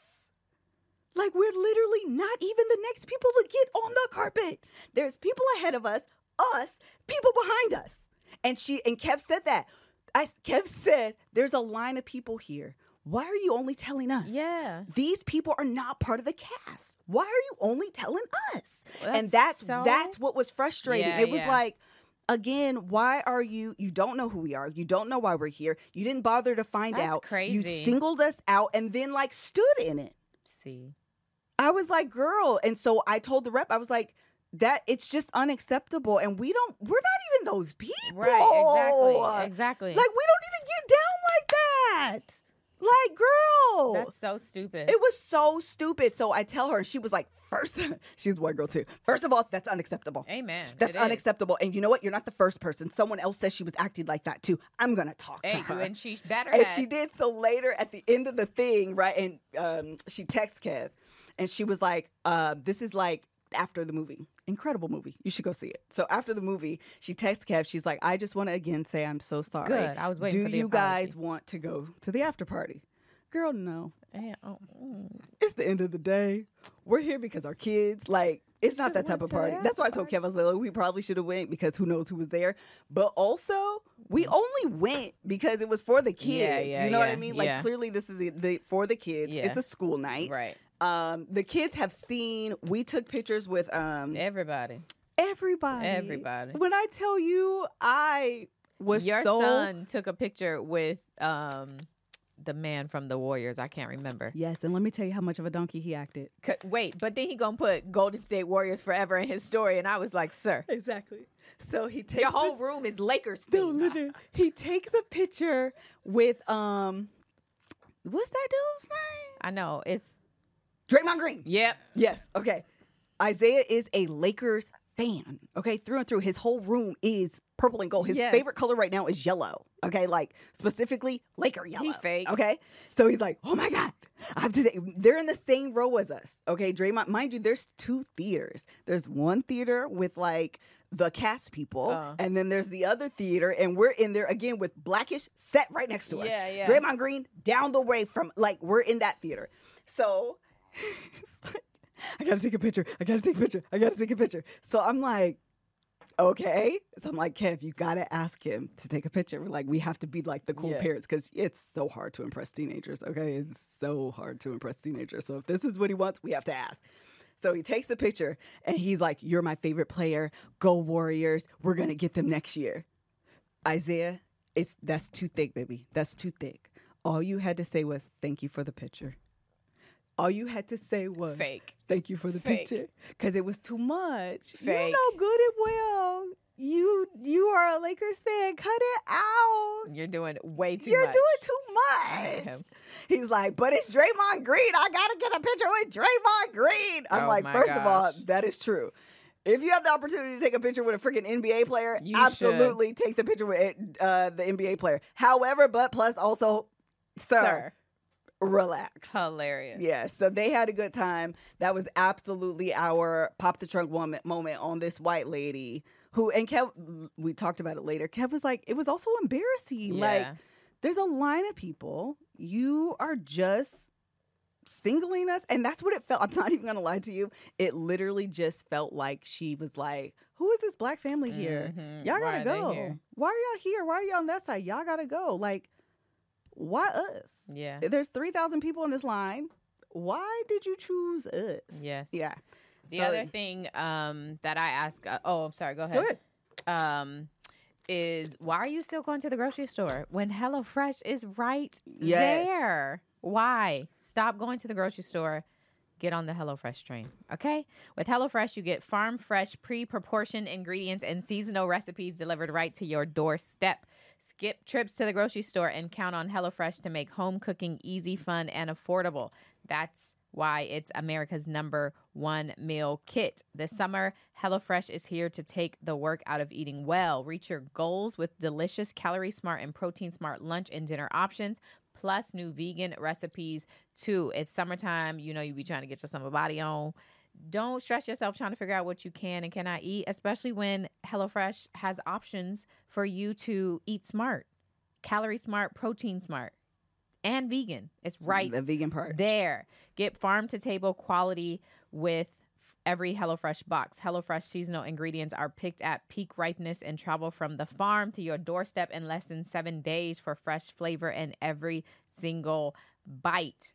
Like we're literally not even the next people to get on the carpet. There's people ahead of us, us, people behind us. And she and Kev said that. I Kev said, there's a line of people here. Why are you only telling us? Yeah. These people are not part of the cast. Why are you only telling us? Well, and that's so- that's what was frustrating. Yeah, it was yeah. like, again, why are you, you don't know who we are. You don't know why we're here. You didn't bother to find That's out. crazy. You singled us out and then like stood in it. See. I was like, girl. And so I told the rep, I was like, that it's just unacceptable. And we don't, we're not even those people. Right. Exactly. Exactly. Like, we don't even get down like that. Like, girl. That's so stupid. It was so stupid. So I tell her, and she was like, first, she's a white girl too. First of all, that's unacceptable. Amen. That's It is. unacceptable. And you know what? You're not the first person. Someone else says she was acting like that too. I'm going to talk to Hey, her. and she better And have. she did. So later at the end of the thing, right? And um, she texts Kev and she was like, uh, this is like after the movie. Incredible movie. You should go see it. So after the movie, she texts Kev. She's like, I just want to again say I'm so sorry. Good. I was waiting Do for the you apology. guys want to go to the after party? Girl, no. Yeah, oh, mm. It's the end of the day. We're here because our kids, like, it's not that Should've type went of to the party. That's why I told after Kev, I was like, we probably should have went because who knows who was there. But also, we only went because it was for the kids. Yeah, yeah, you know what I yeah, mean? Like, yeah. clearly this is the, the for the kids. Yeah. It's a school night. Right. Um, the kids have seen, we took pictures with um Everybody. everybody. Everybody. When I tell you, I was Your so... son took a picture with um the man from the Warriors. I can't remember. Yes, and let me tell you how much of a donkey he acted. C- Wait, but then he gonna put Golden State Warriors forever in his story, and I was like, "Sir, Exactly. So he takes your whole this- room is Lakers No, themed." literally. He takes a picture with um what's that dude's name? I know it's. Draymond Green. Yep. Yes. Okay. Isaiah is a Lakers fan. Okay, through and through. His whole room is purple and gold. His Yes. favorite color right now is yellow. Okay, like specifically Laker yellow. fake. Okay, so he's like, oh my god, I have to. They're in the same row as us. Okay, Draymond. Mind you, there's two theaters. There's one theater with like the cast people, Uh. and then there's the other theater, and we're in there again with Blackish set right next to us. Yeah, yeah. Draymond Green down the way from like we're in that theater. So. It's like, I gotta take a picture. I gotta take a picture. I gotta take a picture. So I'm like, okay. So I'm like, Kev, you gotta ask him to take a picture. We're like, we have to be like the cool Yeah. parents because it's so hard to impress teenagers. Okay, it's so hard to impress teenagers. So if this is what he wants, we have to ask. So he takes a picture and he's like, "You're my favorite player. Go Warriors. We're gonna get them next year." Isaiah, it's that's too thick, baby. That's too thick. All you had to say was, "Thank you for the picture." All you had to say was, Fake. "Thank you for the Fake. picture," because it was too much. You Fake. know good and well. You you are a Lakers fan. Cut it out. You're doing way too You're much. doing too hate much. him. He's like, but it's Draymond Green. I gotta get a picture with Draymond Green. I'm Oh like, my first of all, gosh. that is true. If you have the opportunity to take a picture with a freaking N B A player, You absolutely take the picture with uh, the N B A player. However, but plus also, sir, Sir. relax. Hilarious. Yeah, so they had a good time. That was absolutely our pop the trunk moment moment on this white lady who, and Kev, we talked about it later. Kev was like, it was also embarrassing. Like, Yeah. there's a line of people. You are just singling us. And that's what it felt. I'm not even going to lie to you. It literally just felt like she was like, who is this black family here? Mhm. Y'all Why got to are they go. here? Why are y'all here? Why are y'all on that side? Y'all got to go. Like, why us? Yeah. There's three thousand people in this line. Why did you choose us? Yes. Yeah. The So- other thing um, that I ask, uh, oh, I'm sorry, go ahead. Go ahead. Um, is why are you still going to the grocery store when HelloFresh is right Yes. there? Why? Stop going to the grocery store. Get on the HelloFresh train, okay? With HelloFresh, you get farm fresh, pre-proportioned ingredients and seasonal recipes delivered right to your doorstep. Skip trips to the grocery store and count on HelloFresh to make home cooking easy, fun, and affordable. That's why it's America's number one meal kit. This summer, HelloFresh is here to take the work out of eating well. Reach your goals with delicious, calorie-smart, and protein-smart lunch and dinner options, plus new vegan recipes, too. It's summertime. You know you be trying to get your summer body on. Don't stress yourself trying to figure out what you can and cannot eat, especially when HelloFresh has options for you to eat smart, calorie smart, protein smart, and vegan. It's right The vegan part. there. Get farm to table quality with every HelloFresh box. HelloFresh seasonal ingredients are picked at peak ripeness and travel from the farm to your doorstep in less than seven days for fresh flavor in every single bite.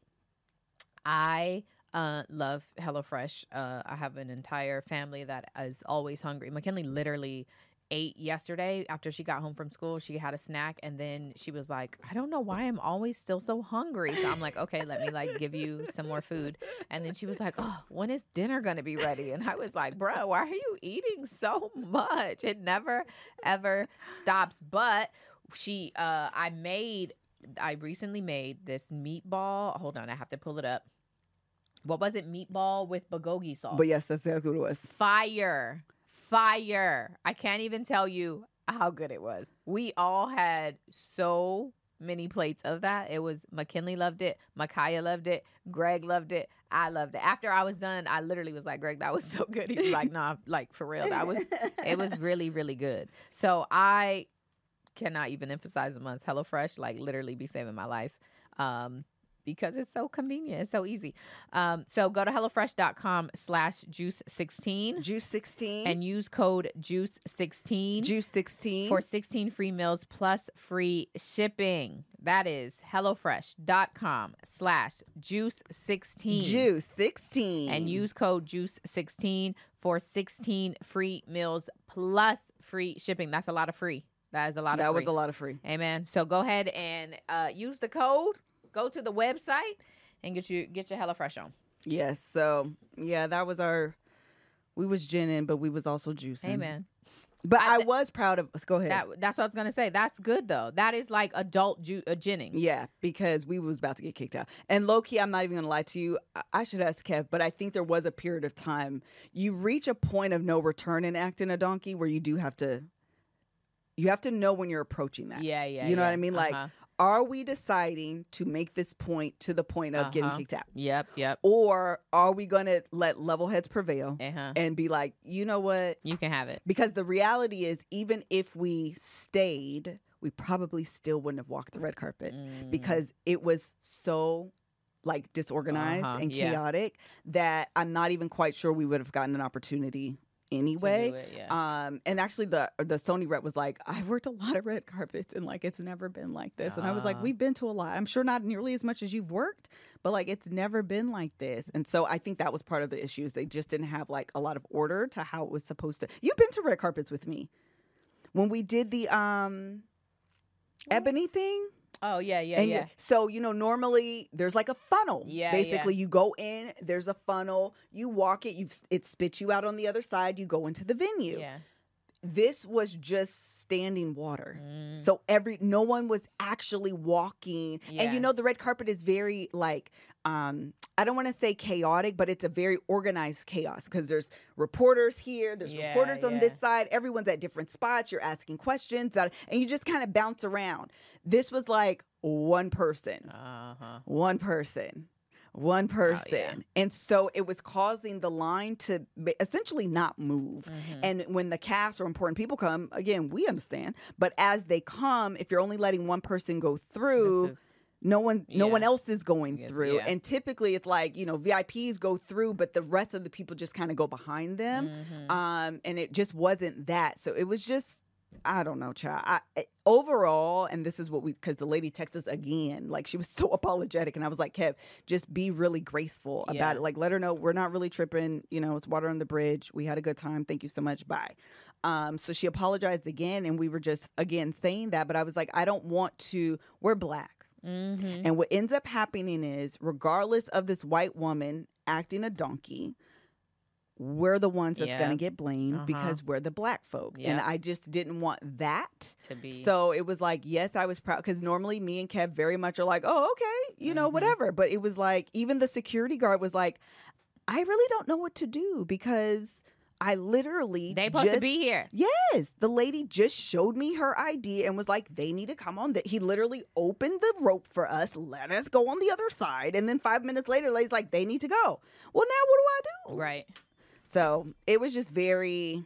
I uh, love HelloFresh. Uh, I have an entire family that is always hungry. McKinley literally ate yesterday after she got home from school. She had a snack and then she was like, I don't know why I'm always still so hungry. So I'm like, okay, let me like give you some more food. And then she was like, oh, when is dinner going to be ready? And I was like, bro, why are you eating so much? It never, ever stops. But she, uh, I made, I recently made this meatball. Hold on, I have to pull it up. What was it? Meatball with bulgogi sauce. But yes, that's exactly what it was. Fire. Fire. I can't even tell you how good it was. We all had so many plates of that. It was McKinley loved it. Micaiah loved it. Greg loved it. I loved it. After I was done, I literally was like, Greg, that was so good. He was like, nah, like for real. That was, it was really, really good. So I cannot even emphasize enough HelloFresh, like literally be saving my life. Um, because it's so convenient. It's so easy. Um, so go to HelloFresh.com slash juice sixteen Juice sixteen. and use code juice sixteen Juice sixteen. for sixteen free meals plus free shipping. That is HelloFresh.com slash juice sixteen. Juice sixteen. And use code juice sixteen for sixteen free meals plus free shipping. That's a lot of free. That is a lot That of free. was a lot of free. Amen. So go ahead and uh, use the code. Go to the website and get you get your HelloFresh on. Yes. So yeah, that was our. We was ginning, but we was also juicing. Amen. But I I, th- was proud of. Go ahead. That that's what I was gonna say. That's good though. That is like adult ju- uh, ginning. Yeah, because we was about to get kicked out. And low key, I'm not even gonna lie to you. I, I should ask Kev, but I think there was a period of time you reach a point of no return in acting a donkey where you do have to. You have to know when you're approaching that. Yeah, yeah. You know yeah. what I mean? Like, Uh-huh. are we deciding to make this point to the point of getting Uh-huh. kicked out? Yep, yep. Or are we going to let level heads prevail Uh-huh. and be like, you know what? You can have it. Because the reality is, even if we stayed, we probably still wouldn't have walked the red carpet Mm. because it was so like disorganized Uh-huh, and yeah. chaotic that I'm not even quite sure we would have gotten an opportunity To do anyway. it, yeah. Um, and actually, the the Sony rep was like, "I worked a lot of red carpets, and like it's never been like this." And I was like, Ah. "We've been to a lot. I'm sure not nearly as much as you've worked, but like it's never been like this." And so I think that was part of the issues. They just didn't have like a lot of order to how it was supposed to. You've been to red carpets with me when we did the um ebony thing. Oh yeah, yeah, And yeah. you- so, you know, normally there's like a funnel. Yeah, Basically, you go in, there's a funnel, you walk it, you it spits you out on the other side, you go into the venue. Yeah. this was just standing water. Mm. So every no one was actually walking. And Yeah. you know, the red carpet is very like um I don't want to say chaotic, but it's a very organized chaos because there's reporters here, there's Yeah, reporters on yeah. this side, everyone's at different spots, you're asking questions, that, and you just kind of bounce around. This was like one person. Uh-huh. One person. One person. Oh, yeah. And so it was causing the line to ba- essentially not move. Mhm. And when the cast or important people come, again, we understand. But as they come, if you're only letting one person go through, This is- no one no Yeah. one else is going Yes, through. yeah. And typically it's like, you know, V I Ps go through, but the rest of the people just kind of go behind them. Mhm. Um, and it just wasn't that. So it was just, I don't know, child. I, I- overall, and this is what we, because the lady texted us again, like she was so apologetic. And I was like, Kev, just be really graceful about Yeah. it. Like, let her know we're not really tripping. You know, it's water on the bridge. We had a good time. Thank you so much. Bye. Um, so she apologized again. And we were just, again, saying that. But I was like, I don't want to, we're black. Mhm. And what ends up happening is, regardless of this white woman acting a donkey, we're the ones that's Yeah. going to get blamed Uh-huh. because we're the black folk. And Yeah. I just didn't want that. To be So it was like, yes, I was proud because normally me and Kev very much are like, oh, okay, you know, Mhm. whatever. But it was like, even the security guard was like, I really don't know what to do because I literally they supposed just to be here. Yes, the lady just showed me her I D and was like, they need to come on. That he literally opened the rope for us, let us go on the other side, and then five minutes later, the lady's like, they need to go. Well, now what do I do? Right. So it was just very,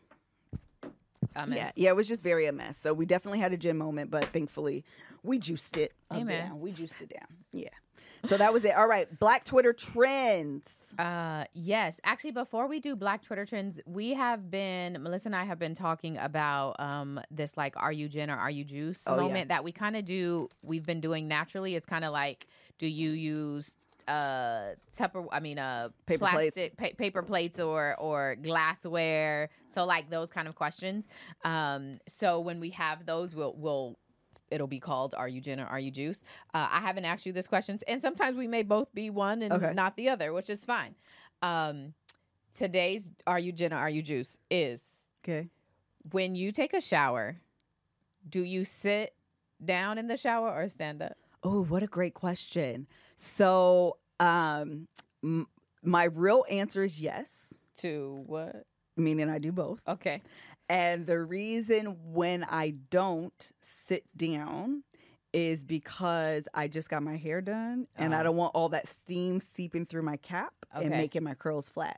A yeah, mess. yeah, it was just very a mess. So we definitely had a gin moment, but thankfully we juiced it up Amen. down. We juiced it down. Yeah. So that was it. All right, Black Twitter trends. Uh, yes. Actually, before we do Black Twitter trends, we have been, Melissa and I have been talking about um this like, are you gin or are you juice Oh, yeah. moment that we kind of do, we've been doing naturally. It's kind of like, do you use uh Tupper, I mean uh Paper plates. plastic pa- paper plates or or glassware, so like those kind of questions. Um, so when we have those, we'll we'll it'll be called Are You Gin or Are You Juice? Uh, I haven't asked you this questions, and sometimes we may both be one and Okay. not the other, which is fine. Um, today's Are You Gin or Are You Juice is, Okay. when you take a shower, do you sit down in the shower or stand up? Oh, what a great question. So, um, m- my real answer is yes, To what? meaning I do both. Okay. And the reason when I don't sit down is because I just got my hair done and I Uh-huh. don't want all that steam seeping through my cap and Okay. making my curls flat.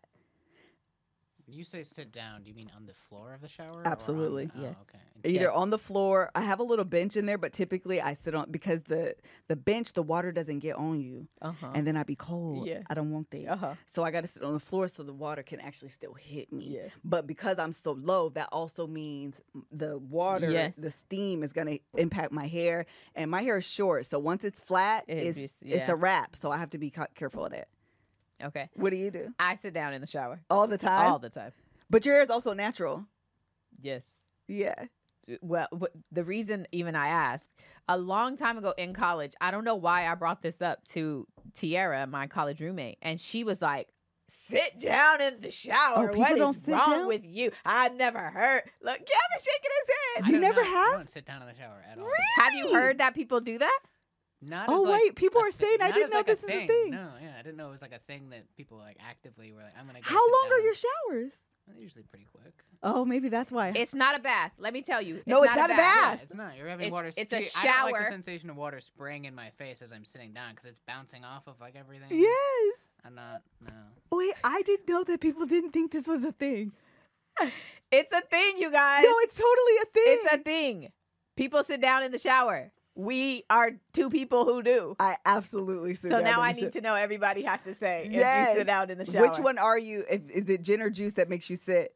You say sit down. Do you mean on the floor of the shower? Absolutely. Or on, oh, Yes. Okay. Either Yes. on the floor, I have a little bench in there, but typically I sit on because the the bench, the water doesn't get on you, Uh-huh. and then I'd be cold. Yeah. I don't want that. Uh-huh. So I got to sit on the floor so the water can actually still hit me. Yes. But because I'm so low, that also means the water, Yes. the steam is going to impact my hair, and my hair is short. So once it's flat, It it's is- it's yeah. a wrap. So I have to be ca- careful of that. Okay. What do you do? I sit down in the shower All the time. all the time. But your hair is also natural. Yes. Yeah. Well, wh- the reason even I asked a long time ago in college, I don't know why I brought this up to Tiara, my college roommate, and she was like, "Sit down in the shower. Oh, people What is don't sit wrong down? with you? I've never heard." Look, Kevin's shaking his I head. You don't never know. have? I don't sit down in the shower at all. Have you heard that people do that? Not Oh, as, like, wait, people a are thi- saying I not didn't as, know like, this is a thing. No, yeah, I didn't know it was like a thing that people like actively were like, I'm gonna. Go How sit long are down. your showers? They're usually pretty quick. Oh, maybe that's why. It's not a bath. Let me tell you. No, it's not a bath. Yeah, it's not. You're having It's- water. it's a See, I don't like shower. the sensation of water spraying in my face as I'm sitting down because it's bouncing off of like everything. Yes. I'm not. No. Wait, I didn't know that people didn't think this was a thing. It's a thing, you guys. No, it's totally a thing. It's a thing. People sit down in the shower. We are two people who do. I absolutely sit So down now in I the need sho- to know everybody has to say Yes. if you sit down in the shower. Which one are you? If, is it gin or juice that makes you sit?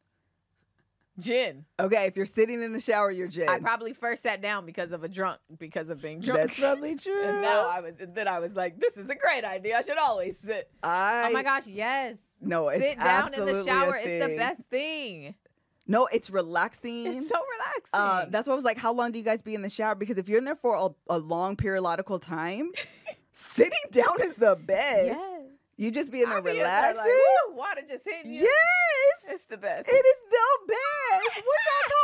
Gin. Okay, if you're sitting in the shower, you're gin. I probably first sat down because of a drunk, because of being drunk. That's probably true. And now I was, then I was like, this is a great idea. I should always sit. I, oh my gosh, yes. No, it's Sit down in absolutely the shower. a It's the thing. best thing. No, it's relaxing. It's so relaxing. Uh, that's why I was like, how long do you guys be in the shower? Because if you're in there for a, a long periodical time, sitting down is the best. yes. You just be in there I be in there relaxing. like, woo, water just hitting you. Yes. It's the best. It is the best. What y'all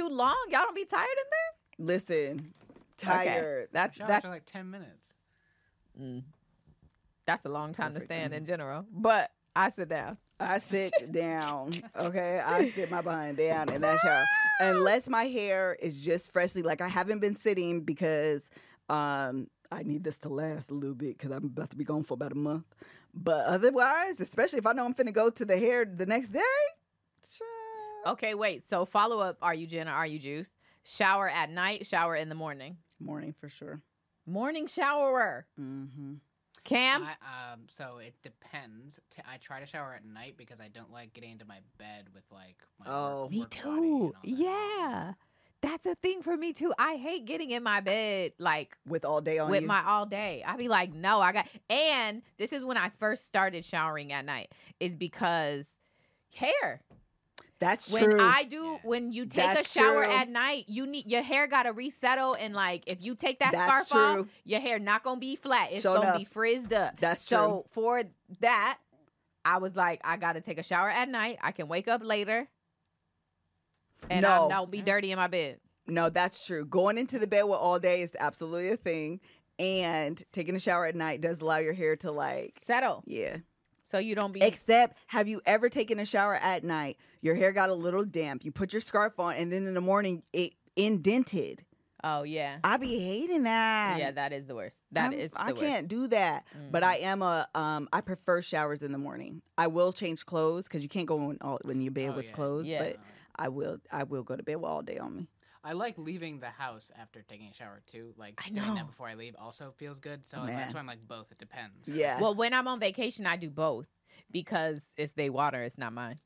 too long? Y'all don't be tired in Listen, tired. That's Shower that's for like ten minutes. mm, that's a long time Perfect. to stand in general. But I sit down. I sit down. Okay, I sit my behind down in that shower unless my hair is just freshly. Like I haven't been sitting because um I need this to last a little bit because I'm about to be gone for about a month. But otherwise, especially if I know I'm finna go to the hair the next day. Child. Okay, wait. So follow up. Are you Jenna? Are you Juice? Shower at night. Shower in the morning. Morning for sure. Morning showerer. Mm-hmm. Cam. I, um, so it depends. T- I try to shower at night because I don't like getting into my bed with like my Oh. work, Me work body too. and all that. Yeah. That's a thing for me too. I hate getting in my bed like With all day on with you. my all day. I be like, no, I got. And this is when I first started showering at night, is because hair. That's When true. I do, when you take That's a shower true. at night, you need your hair got to resettle, and like if you take that That's scarf true. off, your hair not gonna be flat. It's Sure gonna enough. be frizzed up. That's So for that, I was like, I got to take a shower at night. I can wake up later, and I No. don't be dirty in my bed. No, that's true. Going into the bed with all day is absolutely a thing. And taking a shower at night does allow your hair to like, Settle, yeah. so you don't be. Except, have you ever taken a shower at night? Your hair got a little damp. You put your scarf on, and then in the morning it indented. oh yeah, I be hating that. yeah, that is the worst. That I'm- is. The I can't worst. do that. But Mhm. I am a. Um, I prefer showers in the morning. I will change clothes because you can't go in all when you bed Oh, with yeah. clothes. Yeah. But I will. I will go to bed with all day on me. I like leaving the house after taking a shower too. Like I doing know. that before I leave also feels good. So Man. that's why I'm like both. It depends. Yeah. Well, when I'm on vacation, I do both because it's they water. It's not mine.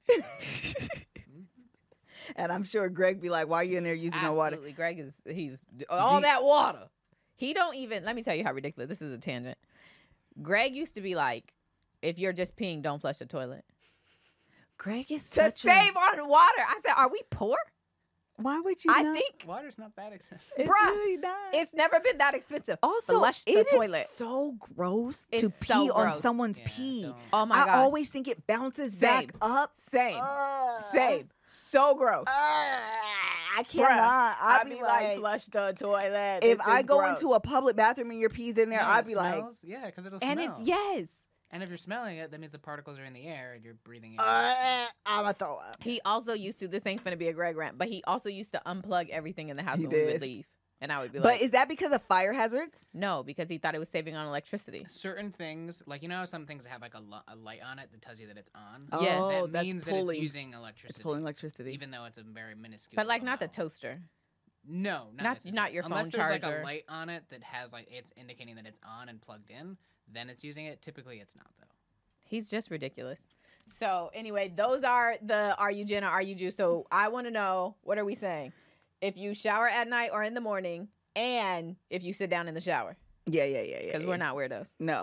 And I'm sure Greg be like, "Why are you in there using no water?" Absolutely, Greg is he's all you- that water. He don't even. Let me tell you how ridiculous. This is a tangent. Greg used to be like, if you're just peeing, don't flush the toilet Greg is to such save a. on water. I said, are we poor? Why would you? I not? think Water's not that expensive. it's Bruh, really not. it's never been that expensive. Also, flush the it is toilet. so gross It's to so pee on gross. someone's Yeah, pee. don't- Oh my I god, always think it bounces back Same. up. same, Ugh. same, so gross. Ugh, I Bruh, cannot. I'd I be, be like, like, flush the toilet. if This I is go gross. into a public bathroom and your pee's in there, No, I'd it be like, smells. yeah, because it'll and smell. it's yes. And if you're smelling it, that means the particles are in the air and you're breathing it. uh, I'm a throw up. He also used to. This ain't finna be a Greg rant, but he also used to unplug everything in the house He when we did. would leave, and I would be But like, is that because of fire hazards? no, because he thought it was saving on electricity. Certain things, like you know, how some things have like a, li- a light on it that tells you that it's on. Yeah. Oh, that that's means that pulling. it's using It's electricity, pulling electricity. even though it's a very minuscule. But like little not the amount. toaster. No, not Not- not necessarily. your Unless phone there's like charger. a light on it that has like it's indicating that it's on and plugged in, then it's using it. Typically, it's not though. He's just ridiculous. So anyway, those are the Are You Jenna, Are You Juice? So I want to know, what are we saying? If you shower at night or in the morning, and if you sit down in the shower, Yeah, yeah, yeah, yeah. because yeah. we're not weirdos. No, Uh,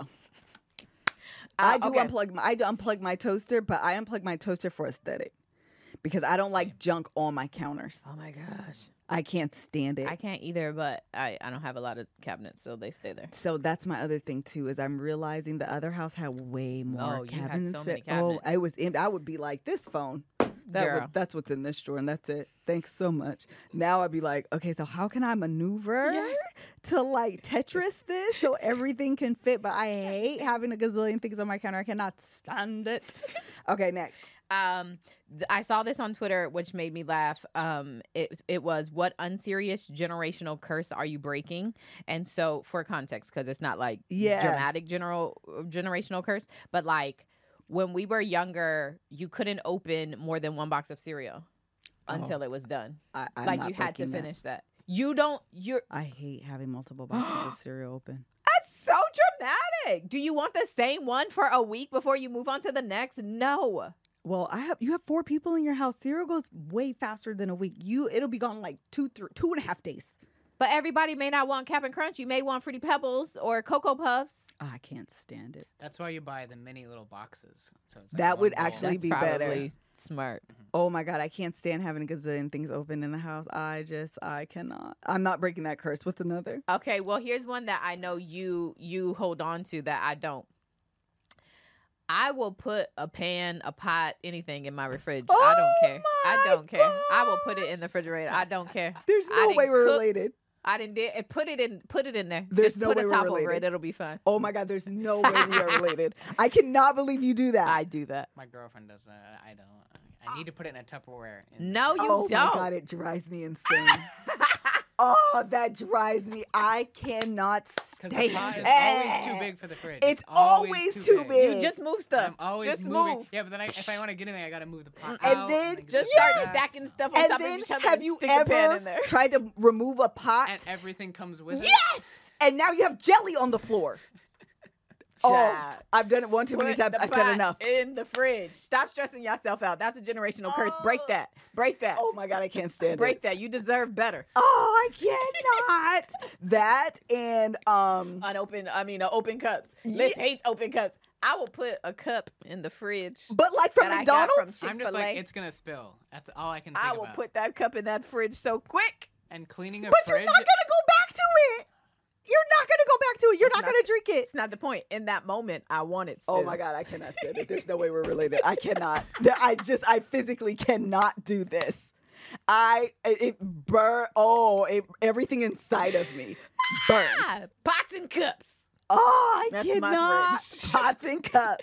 I do okay. unplug. My, I do unplug my toaster, but I unplug my toaster for aesthetic because I don't like junk on my counters. Oh my gosh. I can't stand it. I can't either, but I, I don't have a lot of cabinets, so they stay there. So that's my other thing too. Is I'm realizing the other house had way more Oh, you had cabinets. so many that- Oh, cabinets. I was in. I would be like, this phone. That Girl. would, that's what's in this drawer, and that's it. Thanks so much. Now I'd be like, okay, so how can I maneuver Yes. to like Tetris this so everything can fit? But I hate having a gazillion things on my counter. I cannot stand it. Okay, next. Um, th- I saw this on Twitter, which made me laugh. Um, it it was, what unserious generational curse are you breaking? And so, for context, because it's not like Yeah. dramatic general generational curse, but like when we were younger, you couldn't open more than one box of cereal until it was done. I, I'm like not you had to breaking that. finish that. You don't. You're. I hate having multiple boxes of cereal open. That's so dramatic. Do you want the same one for a week before you move on to the next? No. Well, I have you have four people in your house. Cereal goes way faster than a week. You it'll be gone in like two, three, two and a half days. But everybody may not want Cap'n Crunch. You may want Fruity Pebbles or Cocoa Puffs. Oh, I can't stand it. That's why you buy the mini little boxes. So it's like That one would bowl. actually That's be better. probably smart. Oh my God, I can't stand having a gazillion things open in the house. I just, I cannot. I'm not breaking that curse. What's another? Okay, well, here's one that I know you you hold on to that I don't. I will put a pan, a pot, anything in my refrigerator. Oh I don't care. I my don't care. I will God. put it in the refrigerator. I don't care. There's I no done way we're cooked. related. I didn't did it. Put it in. Put it in there. There's Just no put way a we're top over related. it. It'll be fine. Oh my God, there's no way we are related. I cannot believe you do that. I do that. My girlfriend does that. I don't. I need to put it in a Tupperware. in No, the you oh don't. my God, it drives me insane. Oh, that drives me. I cannot Because stay. the pot is always too big for the fridge. It's always too big. You just move stuff. I'm always just moving. move. Yeah, but then I, if I want to get anything, I got to move the pot And out. then then Just get it start back. stacking stuff on And top then of each other. have and you stick a pan in ever there. tried to remove a pot? And everything comes with it. Yes! And now you have jelly on the floor. Oh, Child. I've done it one too many Put times. the I said pot enough. in the fridge. Stop stressing yourself out. That's a generational curse. Break that. Break that. Oh my God, I can't stand it. Break that. You deserve better. Oh, I cannot. That and um Unopened. I mean, uh, open cups. Liz hates open cups. I will put a cup in the fridge. but like from that I got McDonald's. from I'm just Chick-fil-A. like, it's going to spill. That's all I can think I will about. put that cup in that fridge so quick. and cleaning a But fridge. you're not gonna go back to it. You're not gonna go back to it. You're It's not, not- gonna drink it. It's not the point. In that moment, I want it. Oh still. my God, I cannot stand it. There's no way we're related. I cannot. I just, I physically cannot do this. I, it burn. Oh, it, everything inside of me burns. Ah, pots and cups. Oh, I That's my cannot. fridge. Pots and cups.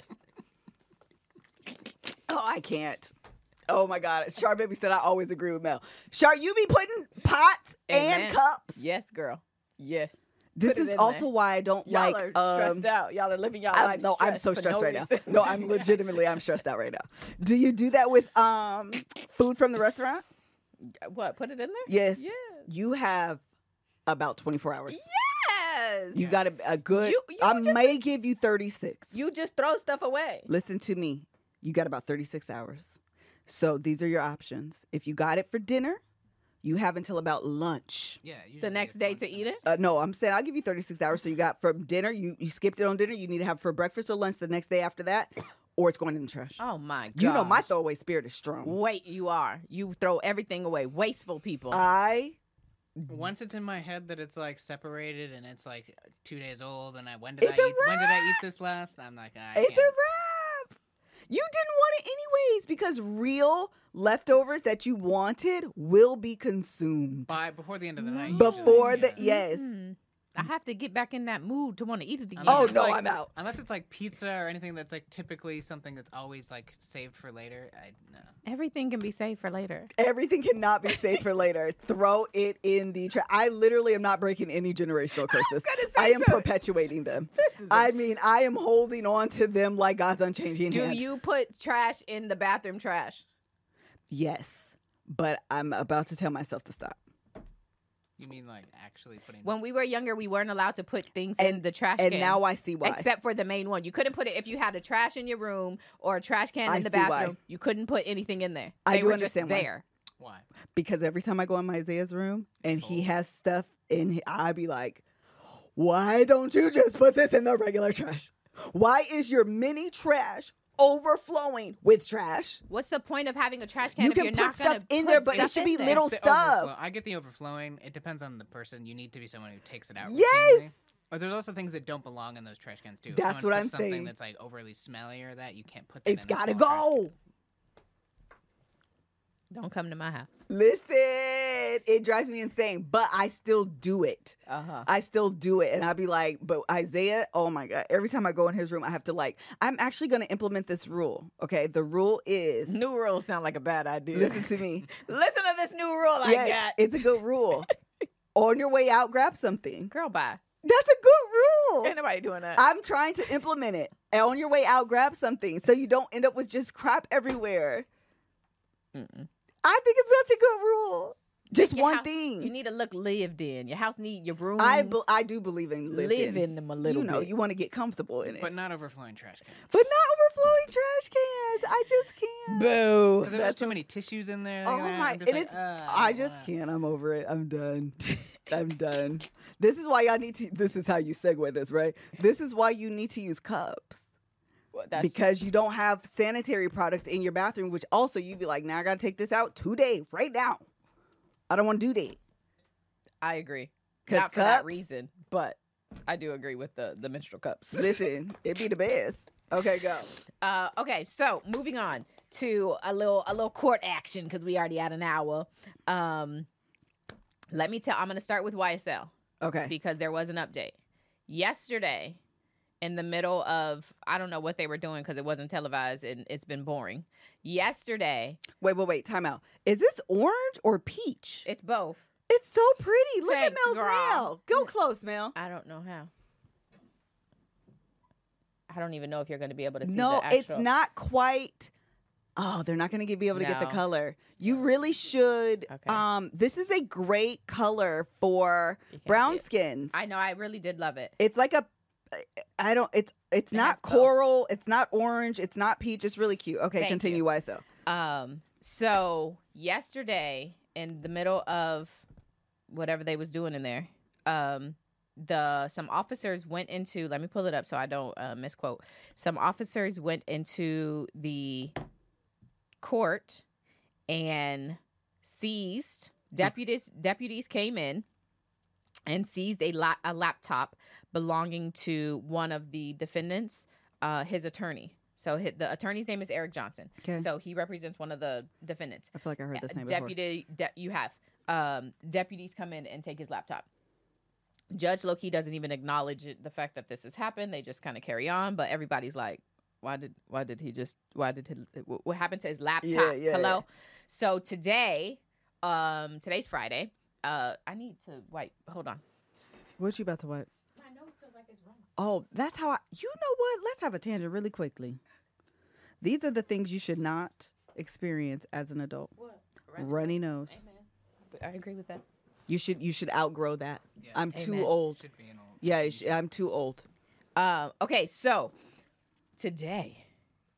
Oh, I can't. Oh my God. Char Baby said I always agree with Mel. Char, you be putting pots Amen. and cups. Yes, girl. Yes. This Put it is in also there. why I don't Y'all like. are um, stressed out. Y'all are living your I'm, life. no, I'm so for stressed no right now. reason. No, I'm legitimately, I'm stressed out right now. Do you do that with um food from the restaurant? What? Put it in there? Yes. Yes. You have about twenty-four hours. Yes. You got a, a good. You- you I just- may give you thirty-six. You just throw stuff away. Listen to me. You got about thirty-six hours. So these are your options. If you got it for dinner, you have until about lunch. Yeah, usually The next it's day lunch to the eat next it? Uh, no, I'm saying I'll give you thirty-six hours. So you got from dinner, you, you skipped it on dinner. You need to have for breakfast or lunch the next day after that, or it's going in the trash. Oh my god. You know my throwaway spirit is strong. Wait, you are. You throw everything away. Wasteful people. I Once it's in my head that it's like separated and it's like two days old, and I when did It's I a eat, when did I eat wrap. this last? I'm like, I it's a can't. wrap. You didn't want it anyways because real leftovers that you wanted will be consumed By before the end of the night. before usually, the yeah. yes. Mm. I have to get back in that mood to want to eat it again. Unless Oh it's no, like- I'm out. Unless it's like pizza or anything that's like typically something that's always like saved for later. I no. Everything can be saved for later. Everything cannot be saved for later. Throw it in the trash. I literally am not breaking any generational curses. gonna say I am so. perpetuating them. This is I abs- mean, I am holding on to them like God's unchanging Do hand. you put trash in the bathroom trash? Yes, but I'm about to tell myself to stop. You mean like actually putting? When we were younger, we weren't allowed to put things And- in the trash And cans. now I see why. Except for the main one. You couldn't put it if you had a trash in your room or a trash can I in the see why. bathroom. You couldn't put anything in there. I They do were understand just why. there. Why? Because every time I go in my Isaiah's room and he Oh. has stuff in, hi- I be like, why don't you just put this in the regular trash? Why is your mini trash overflowing with trash? What's the point of having a trash can You if can you're put not stuff gonna in put there, but it stuff should in be there? little It's the stuff. overflow. I get the overflowing. It depends on the person. You need to be someone who takes it out. Yes! routinely. But there's also things that don't belong in those trash cans too. If That's someone what puts I'm something saying. that's like overly smelly or that, you can't put that It's in the got to small trash go. Don't come to my house. Listen, it drives me insane, but I still do it. Uh huh. I still do it. And I'll be like, but Isaiah, oh my God, every time I go in his room, I have to like, I'm actually going to implement this rule. Okay. The rule is, New rules sound like a bad idea. listen to me. Listen to this new rule I Yes, got. it's a good rule. On your way out, grab something. Girl, bye. That's a good rule. Ain't nobody doing that. I'm trying to implement it. And on your way out, grab something so you don't end up with just crap everywhere. Mm-mm. I think it's such a good rule. Just Your one house- thing. You need to look lived in. Your house need your rooms. I be- I do believe in lived live in. in them a little You know, bit. you want to get comfortable in it, But not overflowing trash cans. but not overflowing trash cans. I just can't. Boo. Because there's That's too many tissues in there. Oh like that. my! I'm just And like, it's uh, I don't just wanna- can't. I'm over it. I'm done. I'm done. This is why y'all need to. This is how you segue this, right? This is why you need to use cups. Well, that's Because you don't have sanitary products in your bathroom, which also you'd be like, now I gotta take this out today, right now. I don't want to do that. I agree. 'Cause Not for that cups- reason, but I do agree with the the menstrual cups. Listen, it'd be the best. Okay, go. Uh, okay, so moving on to a little a little court action because we already had an hour. Um, let me tell. I'm going to start with Y S L Okay. because there was an update yesterday. In the middle of, I don't know what they were doing because it wasn't televised and it's been boring. Yesterday, Wait, wait, wait. Time out. Is this orange or peach? it's both. It's so pretty. Look Thanks, at Mel's girl. nail. Go close, Mel. I don't know how. I don't even know if you're going to be able to see No, the actual. it's not quite. Oh, they're not going to be able to get the No. color. You really should. Okay. Um, this is a great color for You can't brown see it. skins. I know. I really did love it. It's like a. I don't. It's it's It has not both. coral. It's not orange. It's not peach. It's really cute. Okay, Thank continue. you. Y S L. Um. So yesterday, in the middle of whatever they was doing in there, um, the some officers went into. Let me pull it up so I don't uh, misquote. Some officers went into the court and seized deputies. Deputies came in and seized a, la- a laptop belonging to one of the defendants, uh, his attorney. So his, the attorney's name is Eric Johnson. Okay. So he represents one of the defendants. I feel like I heard this Uh, name before. Deputy, de- you have um, deputies come in and take his laptop. Judge Loki doesn't even acknowledge it, the fact that this has happened. They just kind of carry on, but everybody's like, "Why did? Why did he just? Why did he? What happened to his laptop?" Yeah, yeah, Hello. yeah. So today, um, today's Friday. Uh, I need to wipe. Hold on. What you about to wipe? My nose feels like it's wrong. Oh, that's how I. You know what? Let's have a tangent really quickly. These are the things you should not experience as an adult. What? Runny nose. Amen. I agree with that. You should you should outgrow that. Yeah. I'm too Amen. old. Should be an old. Yeah, it sh- I'm too old. Um, okay, so today,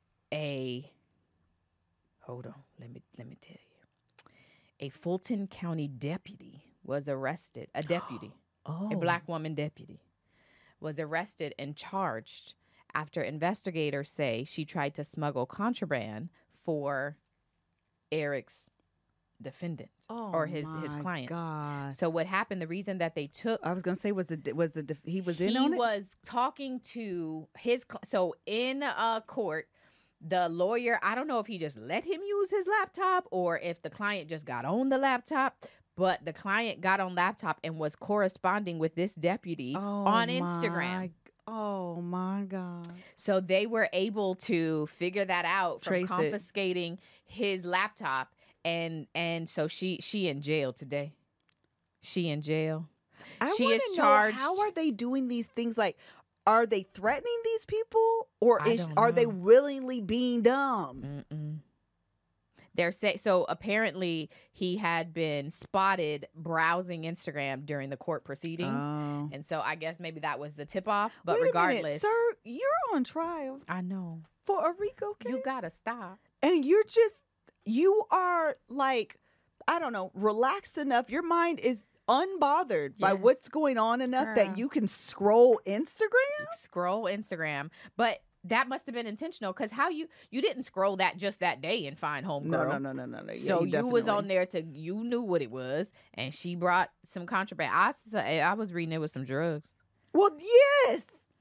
a hold on, let me let me tell you, a Fulton County deputy was arrested. A deputy, Oh, a black woman deputy, was arrested and charged after investigators say she tried to smuggle contraband for Eric's defendant oh, or his his my client. God. So what happened? The reason that they took I was gonna say was the was the def- he was in he on it. was talking to his cl- so in uh court the lawyer, I don't know if he just let him use his laptop or if the client just got on the laptop, but the client got on laptop and was corresponding with this deputy Oh, on my- Instagram. Oh my God. So they were able to figure that out from Trace it. confiscating his laptop, and and so she she in jail today. She in jail. I She wanna is know, charged- how are they doing these things? Like, are they threatening these people, or I is don't are they know. willingly being dumb? Mm-mm. They're say so. Apparently, he had been spotted browsing Instagram during the court proceedings, Oh. and so I guess maybe that was the tip off. But Wait a regardless, minute, sir, you're on trial I know for a RICO case. you gotta stop. and you're just you are like, I don't know, relaxed enough. Your mind is unbothered by Yes. what's going on enough Girl. that you can scroll Instagram. Scroll Instagram, but that must have been intentional because how you you didn't scroll that just that day and find homegirl. No, no, no, no, no, no. Yeah, So you, was definitely- on there to you knew what it was, and she brought some contraband. I s- I was reading it with some drugs. Well, yes.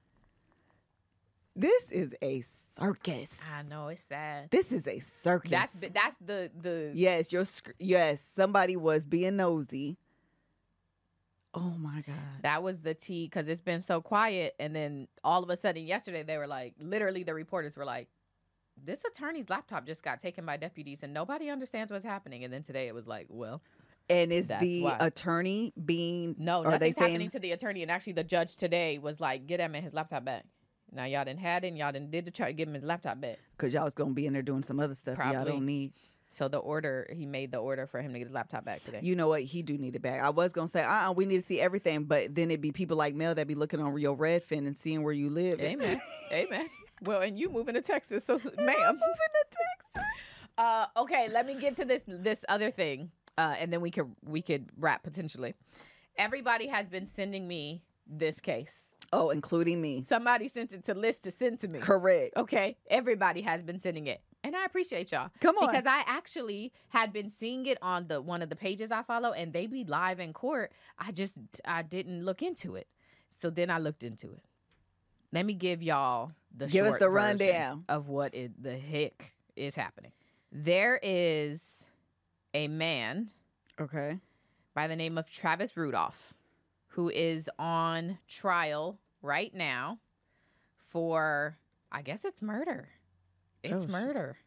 This is a circus. I know it's sad. This is a circus. That's that's the the yes, your sc- yes. Somebody was being nosy. Oh my God. that was the tea because it's been so quiet, and then all of a sudden yesterday they were like, literally the reporters were like, this attorney's laptop just got taken by deputies and nobody understands what's happening. And then today it was like, well, And is That's the why. attorney being? no, Are they nothing's saying? happening to the attorney. And actually the judge today was like, get him and his laptop back. Now y'all done had it and y'all done did the try to give him his laptop back. Because y'all was gonna be in there doing some other stuff y'all Probably. don't need. So the order, he made the order for him to get his laptop back today. You know what? He do need it back. I was gonna say, uh, uh we need to see everything, but then it'd be people like Mel that be looking on Rio Redfin and seeing where you live. Amen. Amen. Well, and you moving to Texas, so I'm ma'am. moving to Texas. Uh, okay, let me get to this this other thing, uh, and then we could we could wrap potentially. Everybody has been sending me this case. Oh, including me. Somebody sent it to Liz to send to me. Correct. Okay, everybody has been sending it, and I appreciate y'all. Come on. because I actually had been seeing it on the one of the pages I follow, and they be live in court. I just I didn't look into it, so then I looked into it. Let me give y'all the Give us short the version rundown of what it, the heck is happening. There is a man Okay. by the name of Travis Rudolph who is on trial right now for, I guess it's murder. It's Oh, shit. murder.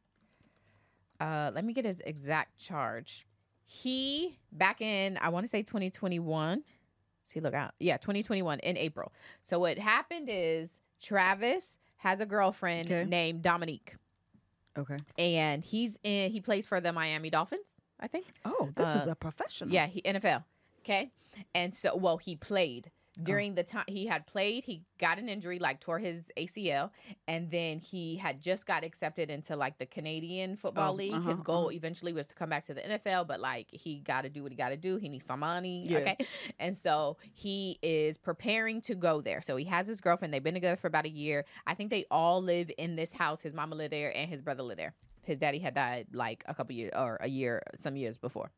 Uh, let me get his exact charge. He, back in, I want to say twenty twenty-one. See, look out. Yeah, twenty twenty-one in April. So what happened is Travis has a girlfriend Okay. named Dominique. Okay. And he's in, he plays for the Miami Dolphins, I think. Oh, this Uh, is a professional. Yeah, he N F L. Okay. And so, well, he played during the time he had played. He got an injury, like tore his A C L. And then he had just got accepted into like the Canadian Football Oh, League. uh-huh, His goal uh-huh. eventually was to come back to the N F L, but like he got to do what he got to do. He needs some money. Yeah. Okay. And so he is preparing to go there. So he has his girlfriend. They've been together for about a year. I think they all live in this house. His mama lived there and his brother lived there. His daddy had died like a couple years or a year, some years before.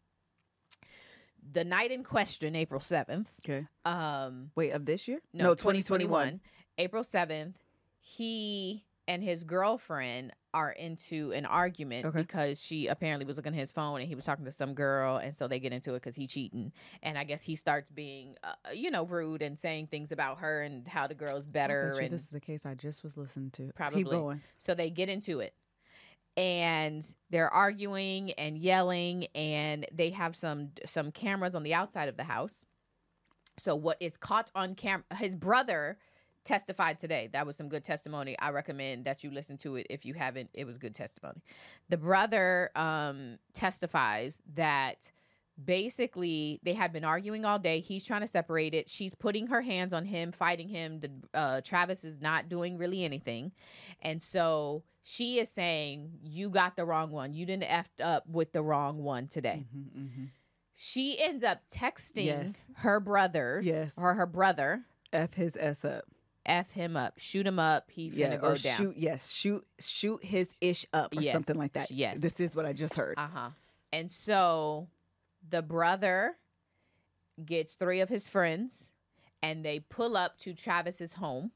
The night in question, April seventh. Okay. Um, Wait, of this year? no, twenty twenty-one. April seventh, he and his girlfriend are into an argument Okay. because she apparently was looking at his phone and he was talking to some girl, and so they get into it because he cheating. And I guess he starts being, uh, you know, rude and saying things about her and how the girl's I better. bet you And this is the case I just was listening to. Probably. Keep going. so they get into it. And they're arguing and yelling, and they have some some cameras on the outside of the house. So what is caught on camera, his brother testified today. That was some good testimony. I recommend that you listen to it if you haven't. It was good testimony. The brother um, testifies that basically they had been arguing all day. He's trying to separate it. She's putting her hands on him, fighting him. The, uh, Travis is not doing really anything. And so she is saying, you got the wrong one. You didn't effed up with the wrong one today. Mm-hmm, mm-hmm. She ends up texting Yes. her brothers Yes. or her brother, F his S up. F him up, shoot him up. He finna Yeah, go or down. shoot, yes, shoot, shoot his ish up or Yes, something like that. yes. This is what I just heard. Uh-huh. And so the brother gets three of his friends and they pull up to Travis's home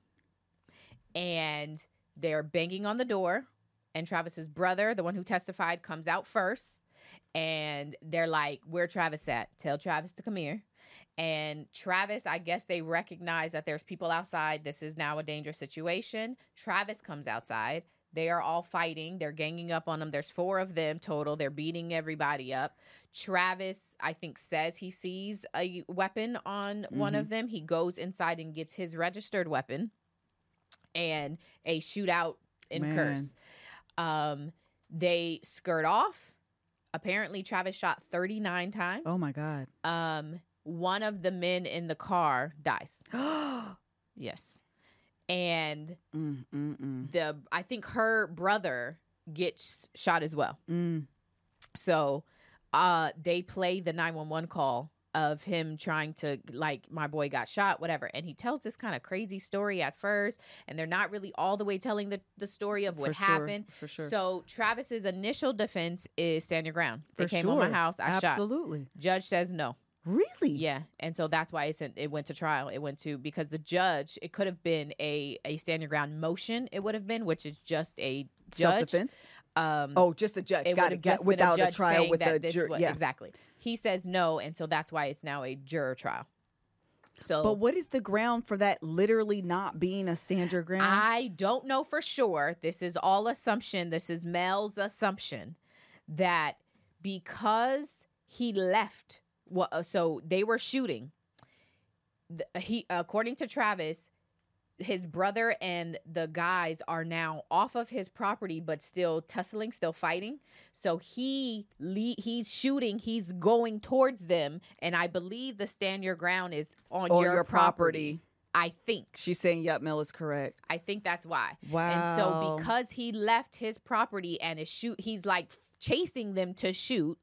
and they're banging on the door. And Travis's brother, the one who testified, comes out first. And they're like, where Travis at? Tell Travis to come here. And Travis, I guess they recognize that there's people outside. This is now a dangerous situation. Travis comes outside. They are all fighting. They're ganging up on him. There's four of them total. They're beating everybody up. Travis, I think, says he sees a weapon on one Mhm. of them. He goes inside and gets his registered weapon. And a shootout incurs. Um, they skirt off. Apparently, Travis shot thirty-nine times. Oh my God. Um, one of the men in the car dies. Yes. And mm, mm, mm, the I think her brother gets shot as well. mm. So uh they play the nine one one call of him trying to, like, my boy got shot, whatever. And he tells this kind of crazy story at first, and they're not really all the way telling the, the story of what For sure, happened. for sure. So Travis's initial defense is stand your ground. They For came on my sure. house, I shot. Absolutely. Judge says no. Really? Yeah, and so that's why it's in, it went to trial. It went to because the judge. It could have been a a stand your ground motion. It would have been, which is just a judge. Self-defense? Um, Oh, just a judge. it Got would it. have Got, just been without a, a, judge trial saying with that a this jury. was- Yeah. exactly. He says no, and so that's why it's now a juror trial. So, But what is the ground for that literally not being a stand your ground? I don't know for sure. This is all assumption. This is Mel's assumption that because he left, well, uh, so they were shooting. The, he, according to Travis, his brother and the guys are now off of his property, but still tussling, still fighting. So he le- he's shooting. He's going towards them, and I believe the stand your ground is on On your, your property. property. I think. She's saying, yep, Mel is correct. I think that's why. Wow. And so because he left his property and is shoot, he's like chasing them to shoot.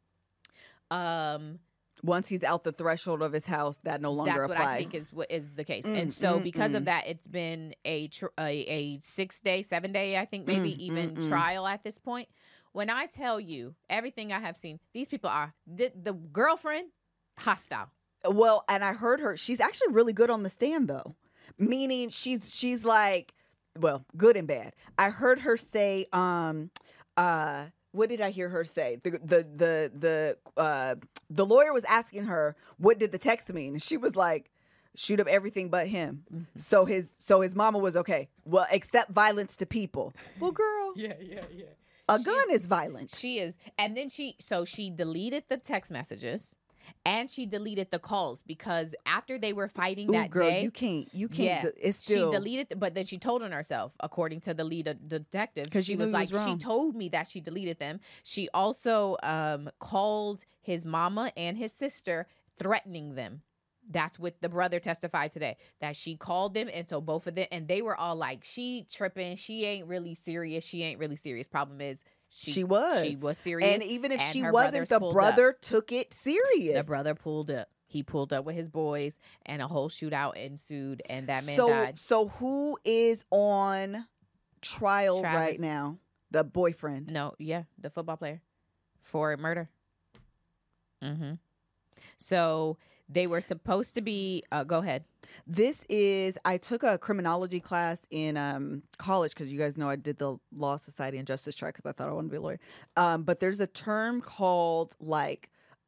Um, Once he's out the threshold of his house, that no longer that's what applies. I think is what is the case. Mm, and so mm, because mm. of that, it's been a, tr- a a six day, seven day, I think maybe Mm, even mm, mm. trial at this point. When I tell you everything I have seen, these people are the, the girlfriend hostile. Well, and I heard her. She's actually really good on the stand, though. Meaning, she's she's like, well, good and bad. I heard her say, um, uh, what did I hear her say? The the the the uh, the lawyer was asking her, what did the text mean? And she was like, shoot up everything but him. Mm-hmm. So his so his mama was okay. Well, accept violence to people. Well, girl. Yeah, yeah, yeah. A She's, gun is violent. She is. And then she, so she deleted the text messages and she deleted the calls because after they were fighting Ooh, that girl, day. you can't, you can't, yeah, de- it's still. She deleted, but then she told on herself, according to the lead detective. Because she she was knew like, he was she wrong. told me that she deleted them. She also um, called his mama and his sister, threatening them. That's what the brother testified today, that she called them. And so both of them, and they were all like, she tripping. She ain't really serious. She ain't really serious. Problem is, she, She was. She was serious. And even if and she her wasn't, brothers the pulled brother up. took it serious. The brother pulled up. He pulled up with his boys, and a whole shootout ensued, and that man so, died. So who is on trial Travis. right now? The boyfriend. No, yeah, the football player for murder. Mm-hmm. So they were supposed to be. Uh, go ahead. This is, I took a criminology class in um, college because you guys know I did the Law Society and Justice track because I thought I wanted to be a lawyer. Um, but there's a term called like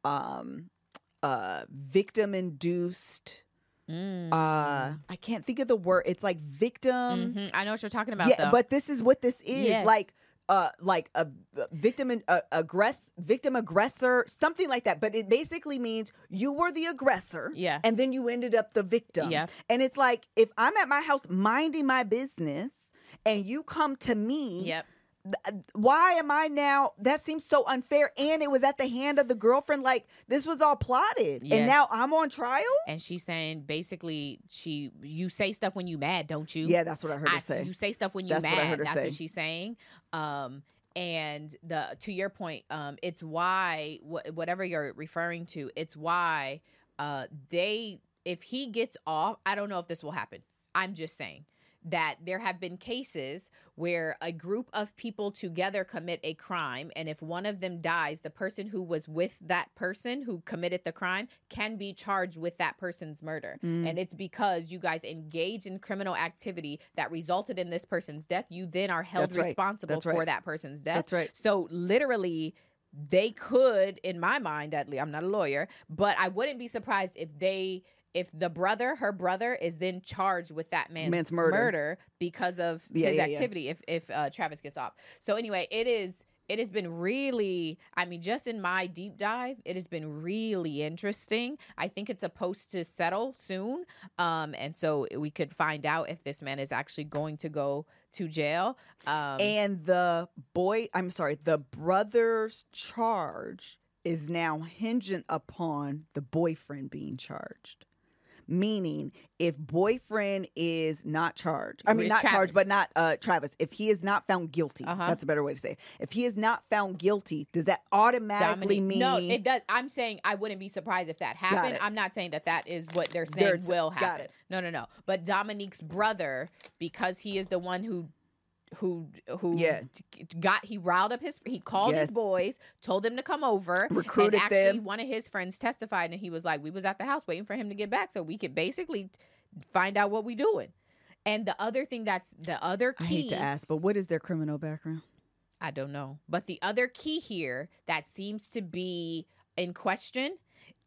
um, uh, victim-induced. Mm. Uh, I can't think of the word. It's like victim. Mm-hmm. I know what you're talking about. Yeah, though. but this is what this is. Yes. Like uh like a victim and uh, aggress victim aggressor, something like that. But it basically means you were the aggressor, Yeah. and then you ended up the victim. Yeah. And it's like if I'm at my house minding my business and you come to me, Yep. th- why am I now? That seems so unfair. And it was at the hand of the girlfriend. Like this was all plotted, Yes. and now I'm on trial. And she's saying basically, she you say stuff when you mad, don't you? Yeah, that's what I heard her I, say. You say stuff when you That's mad. what I heard her That's say. what she's saying. Um, and the to your point, um, it's why wh- whatever you're referring to, it's why uh they if he gets off, I don't know if this will happen. I'm just saying that there have been cases where a group of people together commit a crime, and if one of them dies, the person who was with that person who committed the crime can be charged with that person's murder. Mm. And it's because you guys engaged in criminal activity that resulted in this person's death. You then are held That's right. responsible That's for right. that person's death. That's right. So literally, they could, in my mind, at least, I'm not a lawyer, but I wouldn't be surprised if they, if the brother, her brother, is then charged with that man's, Man's murder. murder because of Yeah, his yeah, yeah. activity. If if uh, Travis gets off. So anyway, it is. It has been really, I mean, just in my deep dive, it has been really interesting. I think it's supposed to settle soon. Um, and so we could find out if this man is actually going to go to jail. Um, And the boy, I'm sorry, the brother's charge is now hinging upon the boyfriend being charged. Meaning, if boyfriend is not charged, I mean, It's not Travis. charged, but not uh, Travis, if he is not found guilty, Uh-huh. that's a better way to say it. If he is not found guilty, does that automatically Dominique- mean? no, it does. I'm saying I wouldn't be surprised if that happened. it. I'm not saying that that is what they're saying There's- will got happen. it. No, no, no. But Dominique's brother, because he is the one who, who, who Yeah. got he riled up his. He called Yes. his boys, told them to come over, Recruited and actually them. one of his friends testified, and he was like, "We was at the house waiting for him to get back, so we could basically find out what we doing." And the other thing that's the other key. I hate to ask, but what is their criminal background? I don't know. But the other key here that seems to be in question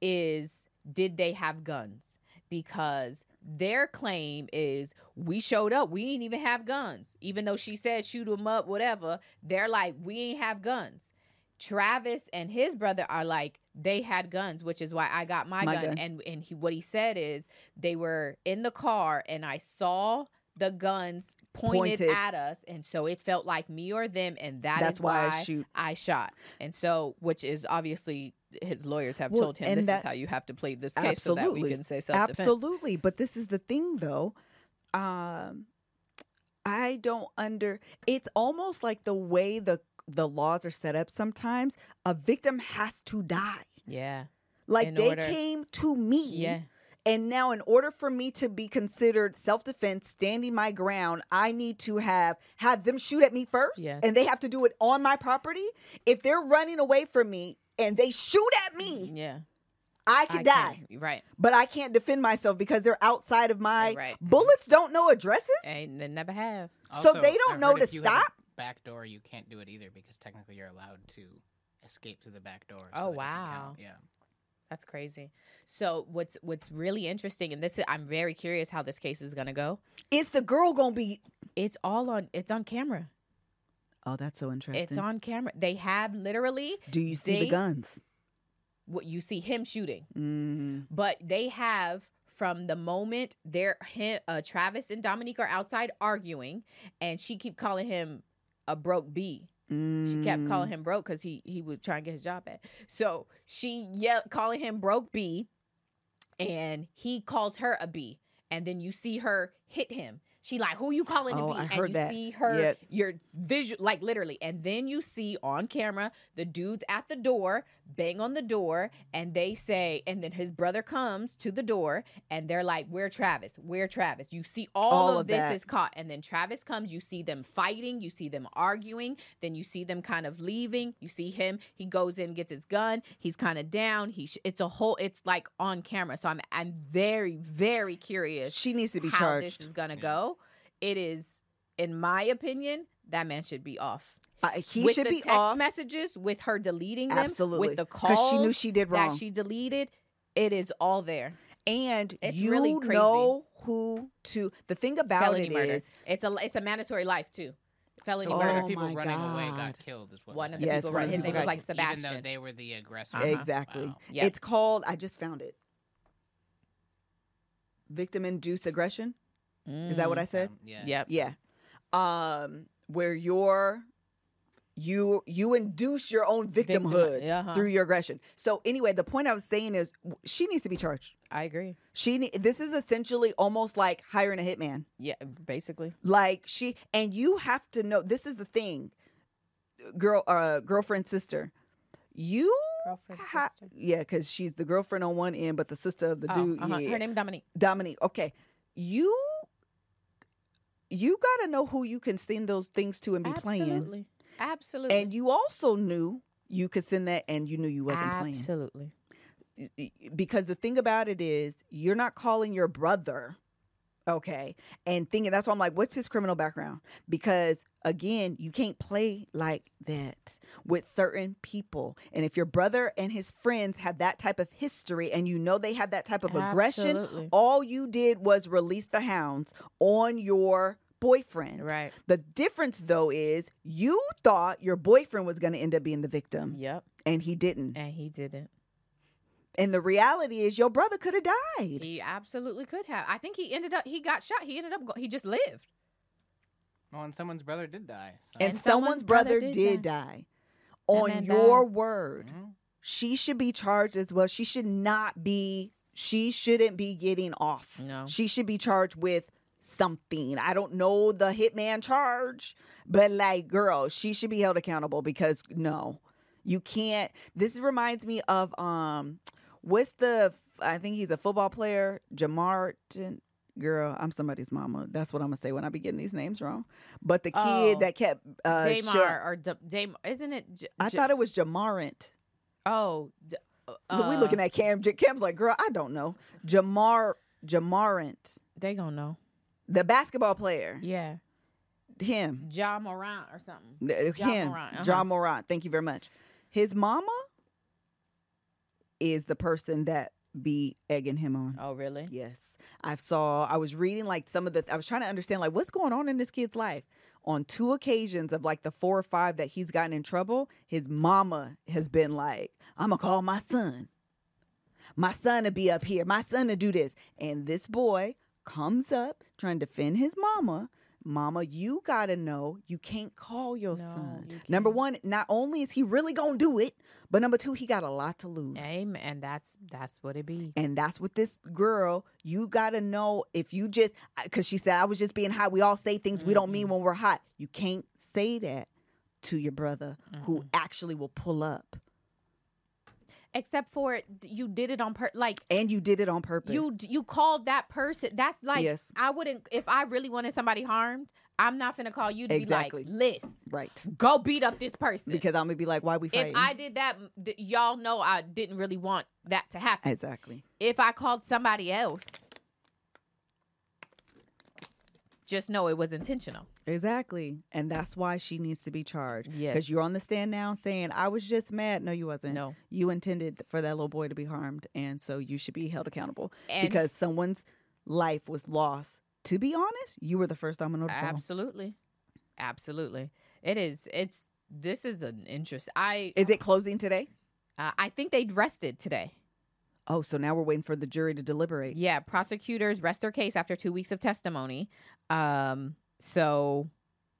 is, did they have guns? Because their claim is, we showed up, we didn't even have guns. Even though she said shoot them up, whatever, they're like, we ain't have guns. Travis and his brother are like, they had guns, which is why I got my, My gun. gun. And and he, what he said is, they were in the car and I saw the guns pointed, Pointed. at us, and so it felt like me or them, and that That's is why I why shoot. I shot. And so, which is obviously his lawyers have Well, told him and this that- is how you have to plead this case so that we Absolutely. can say self-defense. Absolutely. But this is the thing, though. Um, I don't under. It's almost like the way the the laws are set up. Sometimes a victim has to die. Yeah. Like In they order- came to me. Yeah. And now, in order for me to be considered self-defense, standing my ground, I need to have have them shoot at me first, Yes. and they have to do it on my property. If they're running away from me and they shoot at me, Yeah. I could I die, can't- Right. but I can't defend myself because they're outside of my Right. bullets. Don't know addresses, And they never have. so Also, they don't I've know heard to if you have a stop. back door, you can't do it either because technically you're allowed to escape through the back door. Oh, so it doesn't wow. count. Yeah. That's crazy. So what's what's really interesting, and this is, I'm very curious how this case is gonna go. Is the girl gonna be? It's all on. It's on camera. Oh, that's so interesting. It's on camera. They have literally. Do you see they- the guns? What you see him shooting, Mm. but they have from the moment they're him, uh, Travis and Dominique are outside arguing, and she keep calling him a broke B. She kept Mm. calling him broke because he he would try and get his job back. So she yelled, calling him broke B, and he calls her a B. And then you see her hit him. She like, who you calling Oh, a B? I and heard you that. see her, Yeah. your visual, like literally. And then you see on camera the dudes at the door bang on the door, and they say, and then his brother comes to the door, and they're like, "Where Travis? Where Travis?" You see all, All of, of this that. is caught, and then Travis comes. You see them fighting. You see them arguing. Then you see them kind of leaving. You see him. He goes in, gets his gun. He's kind of down. He. Sh- it's a whole. It's like on camera. So I'm. I'm very, very curious She needs to be how charged. this is gonna Yeah. go. It is, in my opinion, that man should be off. Uh, he with should the be text off. messages, with her deleting them, Absolutely. with the 'Cause calls she knew she did wrong. that she deleted. It is all there. And It's you really crazy. know who to. The thing about Felony it murder. is, It's a. It's a mandatory life too. Felony So Oh one of murder. the people my running away God. got killed as well. One of the Yes, people. one Right. of the His people name was got like Even though Sebastian. they were the aggressor. Uh-huh. exactly. Wow. Yep. It's called. I just found it. Victim-induced aggression. Is that what I said? Um, yeah. Yep. Yeah. Um, where you're you you induce your own Victim- victimhood uh-huh. through your aggression. So anyway, the point I was saying is w- she needs to be charged. I agree. She ne- this is essentially almost like hiring a hitman. Yeah. Basically. Like she and you have to know this is the thing. Girl uh girlfriend sister. You Girlfriend, ha- sister. yeah, cuz she's the girlfriend on one end but the sister of the Oh, dude. uh-huh. Yeah. Her name Dominique. Dominique. Okay. You you got to know who you can send those things to and be playing. Absolutely. Absolutely. And you also knew you could send that and you knew you wasn't Absolutely. playing. Because the thing about it is you're not calling your brother, okay, and thinking that's why I'm like, what's his criminal background? Because again, you can't play like that with certain people. And if your brother and his friends have that type of history and you know they have that type of aggression, Absolutely. all you did was release the hounds on your boyfriend. Right. The difference though is you thought your boyfriend was going to end up being the victim Yep. and he didn't. And he didn't. And the reality is your brother could have died. He absolutely could have. I think he ended up. He got shot. He ended up. Go- he just lived. Well, and someone's brother did die. So. And, And someone's someone's brother, brother did, did die. And On then your died. word. Mhm. She should be charged as well. She should not be, she shouldn't be getting off. No. She should be charged with something. I don't know the hitman charge, but like, girl, she should be held accountable because no, you can't. This reminds me of, um, what's the, I think he's a football player, Jamar. Girl, I'm somebody's mama. That's what I'm gonna say when I be getting these names wrong. But the kid Oh. that kept, uh, Damar show- or D- Dam? Isn't it? J- I J- thought it was Jamarant. Oh. D- Look, uh, we looking at Cam. J- Cam's like, girl, I don't know. Jamar, Jamarant, They gonna know. the basketball player. Yeah. Him, Ja Morant or something. Th- Ja him, Morant, uh-huh. John Morant. Thank you very much. His mama is the person that be egging him on. Oh, really? Yes, I saw. I was reading like some of the. I was trying to understand like what's going on in this kid's life. On two occasions of like the four or five that he's gotten in trouble, his mama has been like, "I'm gonna call my son. My son to be up here. My son to do this." And this boy comes up trying to defend his mama. Mama, you gotta know you can't call your No, son. you Number can't. one, not only is he really gonna do it, but number two, he got a lot to lose. Amen. And that's that's what it be. And that's what this girl, you got to know if you just, because she said, I was just being hot. We all say things we don't mean when we're hot. You can't say that to your brother who actually will pull up. except for you did it on pur- like And you did it on purpose. you you called that person. That's like Yes. I wouldn't if I really wanted somebody harmed. I'm not gonna call you to Exactly. be like, Liz, Right. go beat up this person. Because I'm going to be like, why we fighting? if I did that, th- y'all know I didn't really want that to happen. Exactly. If I called somebody else, just know it was intentional. Exactly. And that's why she needs to be charged. Yes. Because you're on the stand now saying, I was just mad. No, you wasn't. No. You intended for that little boy to be harmed. And so you should be held accountable. And- because someone's life was lost. To be honest, you were the first domino to fall. Absolutely, absolutely. It is. It's. This is an interest. I. Is it closing today? Uh, I think they rested today. Oh, so now we're waiting for the jury to deliberate. Yeah, prosecutors rest their case after two weeks of testimony. Um. So.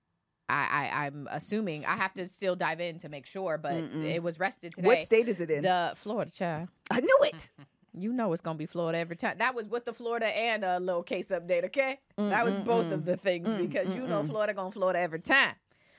I, I I'm assuming I have to still dive in to make sure, but Mm-mm. it was rested today. What state is it in? The Florida child. I knew it. You know it's gonna be Florida every time. That was with the Florida and a little case update, okay? That was both of the things Mm, because you know mm, mm. Florida gonna Florida every time.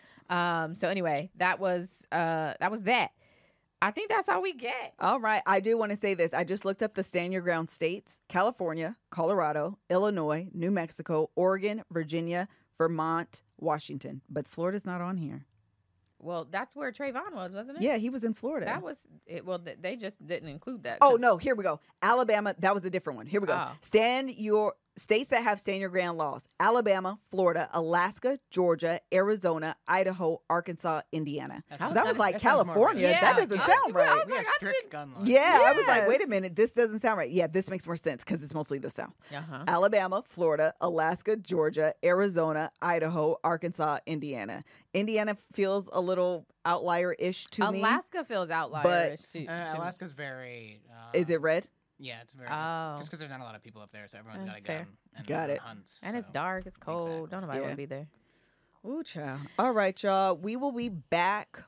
Um. So anyway, that was uh that was that. I think that's all we get. All right. I do want to say this. I just looked up the stand your ground states: California, Colorado, Illinois, New Mexico, Oregon, Virginia, Vermont, Washington. But Florida's not on here. Well, that's where Trayvon was, wasn't it? Yeah, he was in Florida. That was it. Well, th- they just didn't include that. Oh 'cause- no, here we go. Alabama, that was a different one. Here we go. Oh. Stand your states that have stand your ground laws: Alabama, Florida, Alaska, Georgia, Arizona, Idaho, Arkansas, Indiana. That That sounds- was that- like that sounds more California. right. Yeah. That doesn't I- sound I right. was We like, have I strict didn't- gun laws. Yeah, I was like, wait a Yes. minute, this doesn't sound right. Yeah, this makes more sense because it's mostly the South. Uh-huh. Alabama, Florida, Alaska, Georgia, Arizona, Idaho, Arkansas, Indiana. Indiana feels a little outlier-ish to me. Alaska feels outlierish too. Uh, to me. Alaska's very. Uh, Is it red? Yeah, it's very. Oh. Just because there's not a lot of people up there, so everyone's Mm, got a fair. gun and Got and it. hunts. And it's so- dark. It's cold. Exactly. Don't nobody Yeah. want to be there. Ooh, child. All right, y'all. We will be back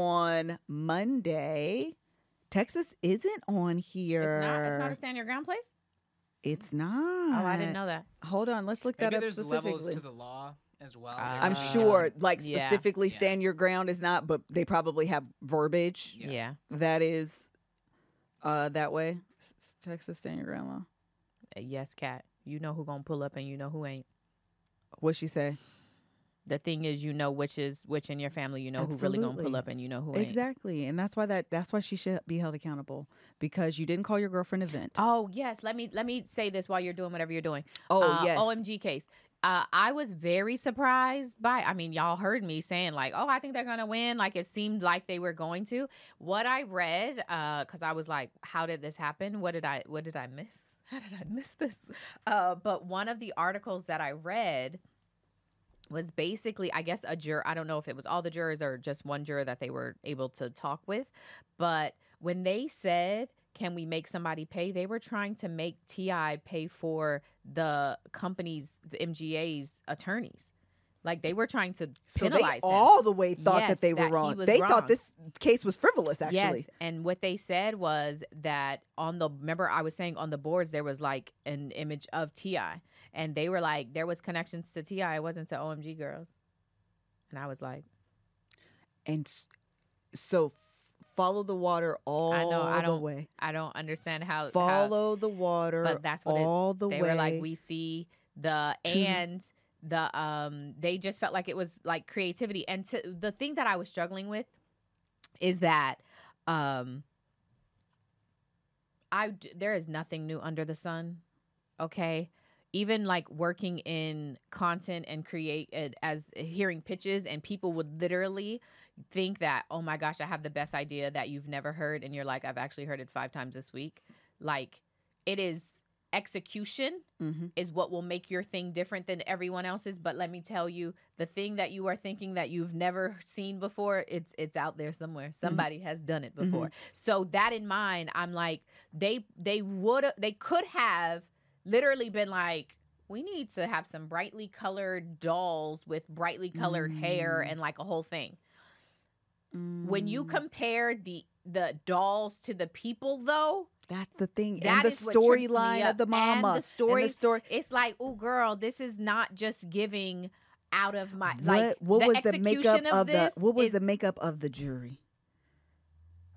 on Monday. Texas isn't on here. It's not. It's not a stand your ground place. It's not. Oh, I didn't know that. Hold on. Let's look that Maybe up there's levels specifically. to the law as well. Uh, There I'm could be sure, different- like Yeah. specifically, Yeah. stand your ground is not, but they probably have verbiage Yeah. Yeah. that is uh, that way. S- Texas stand your ground law. Uh, Yes, Kat. You know who gonna pull up and you know who ain't. What'd she say? The thing is, you know which is which in your family. You know who really gonna Absolutely. pull up and you know who ain't. Exactly, and that's why that that's why she should be held accountable because you didn't call your girlfriend a vent. Oh yes. Let me let me say this while you're doing whatever you're doing. Oh, Uh, yes. O M G case. Uh, I was very surprised by. I mean, y'all heard me saying like, "Oh, I think they're gonna win." Like it seemed like they were going to. What I read, because I was like, "How did this happen? What did I? What did I miss? How did I miss this?" Uh, but one of the articles that I read was basically, I guess, a juror. I don't know if it was all the jurors or just one juror that they were able to talk with. But when they said, can we make somebody pay? They were trying to make T I pay for the company's, the M G A's attorneys. Like they were trying to So they penalize him. all the way thought Yes, that they were that he wrong. was They wrong. thought this case was frivolous, actually. Yes, and what they said was that on the remember I was saying on the boards there was like an image of T I, and they were like there was connections to T I. It wasn't to O M G girls, and I was like, And s- so f- follow the water all I know, I the don't- way. I don't understand how how- Follow the water but that's what it- all the they way. were like we see the to- and the um they just felt like it was like creativity, and to, the thing that I was struggling with is that um I d- there is nothing new under the sun. Okay, even like working in content and create it as hearing pitches, and people would literally think that, oh my gosh, I have the best idea that you've never heard, and you're like, I've actually heard it five times this week. Like it is execution Mhm. is what will make your thing different than everyone else's. But let me tell you, the thing that you are thinking that you've never seen before, it's it's out there somewhere. Somebody has done it before. So that in mind, I'm like, they they would they could have literally been like, we need to have some brightly colored dolls with brightly colored hair and like a whole thing. When you Mm. compare the the dolls to the people, though, That's the thing. that and the is what trips me storyline up. of the And mama. the story- And the story. it's like, oh, girl, this is not just giving out of my What like what the was the execution makeup of of the this what was is- the makeup of the jury?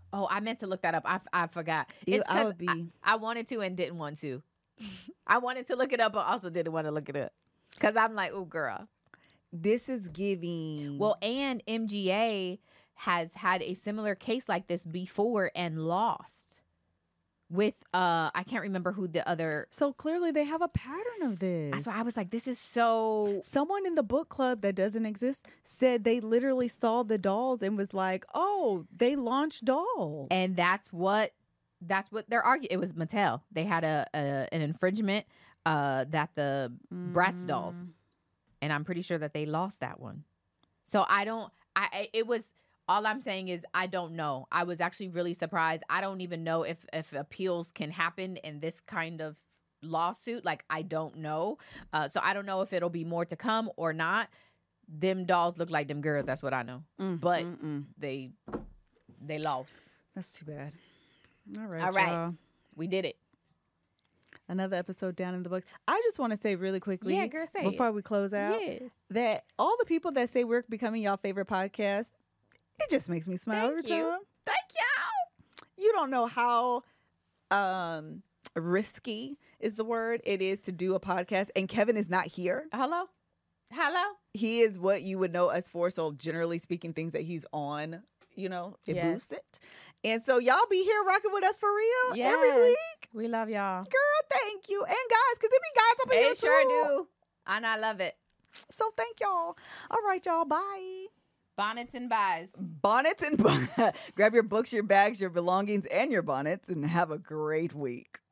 Oh, I meant to look that up. I, I forgot. Ew, It's I 'cause would be. I, I wanted to and didn't want to. I wanted to look it up, but also didn't want to look it up. Because I'm like, oh, girl. This is giving. Well, and M G A has had a similar case like this before and lost. With, uh, I can't remember who the other. so clearly they have a pattern of this. So I was like, this is so. Someone in the book club that doesn't exist said they literally saw the dolls and was like, "Oh, they launched dolls." And that's what that's what they're arguing. It was Mattel. They had a, a an infringement uh, that the Bratz dolls, Mm. and I'm pretty sure that they lost that one. So I don't. I I- it was. All I'm saying is I don't know. I was actually really surprised. I don't even know if if appeals can happen in this kind of lawsuit. Like, I don't know. Uh, so I don't know if it'll be more to come or not. Them dolls look like them girls. That's what I know. Mm, But mm, mm. they they lost. That's too bad. All right, All right. y'all. We did it. Another episode down in the books. I just want to say really quickly Yeah, girl, say before it. we close out Yes. that all the people that say we're becoming y'all favorite podcast, it just makes me smile Thank every you. time. Thank y'all. You don't know how um risky is the word it is to do a podcast, and Kevin is not here. Hello? Hello? He is what you would know us for. So generally speaking, things that he's on, you know, it Yes. boosts it. And so y'all be here rocking with us for real every Yes. week. We love y'all. Girl, thank you. And guys, because there be guys up in here They sure too. do. And I love it. So thank y'all. All right, y'all. Bye. Bonnets and buys. Bonnets and grab your books, your bags, your belongings, and your bonnets, and have a great week.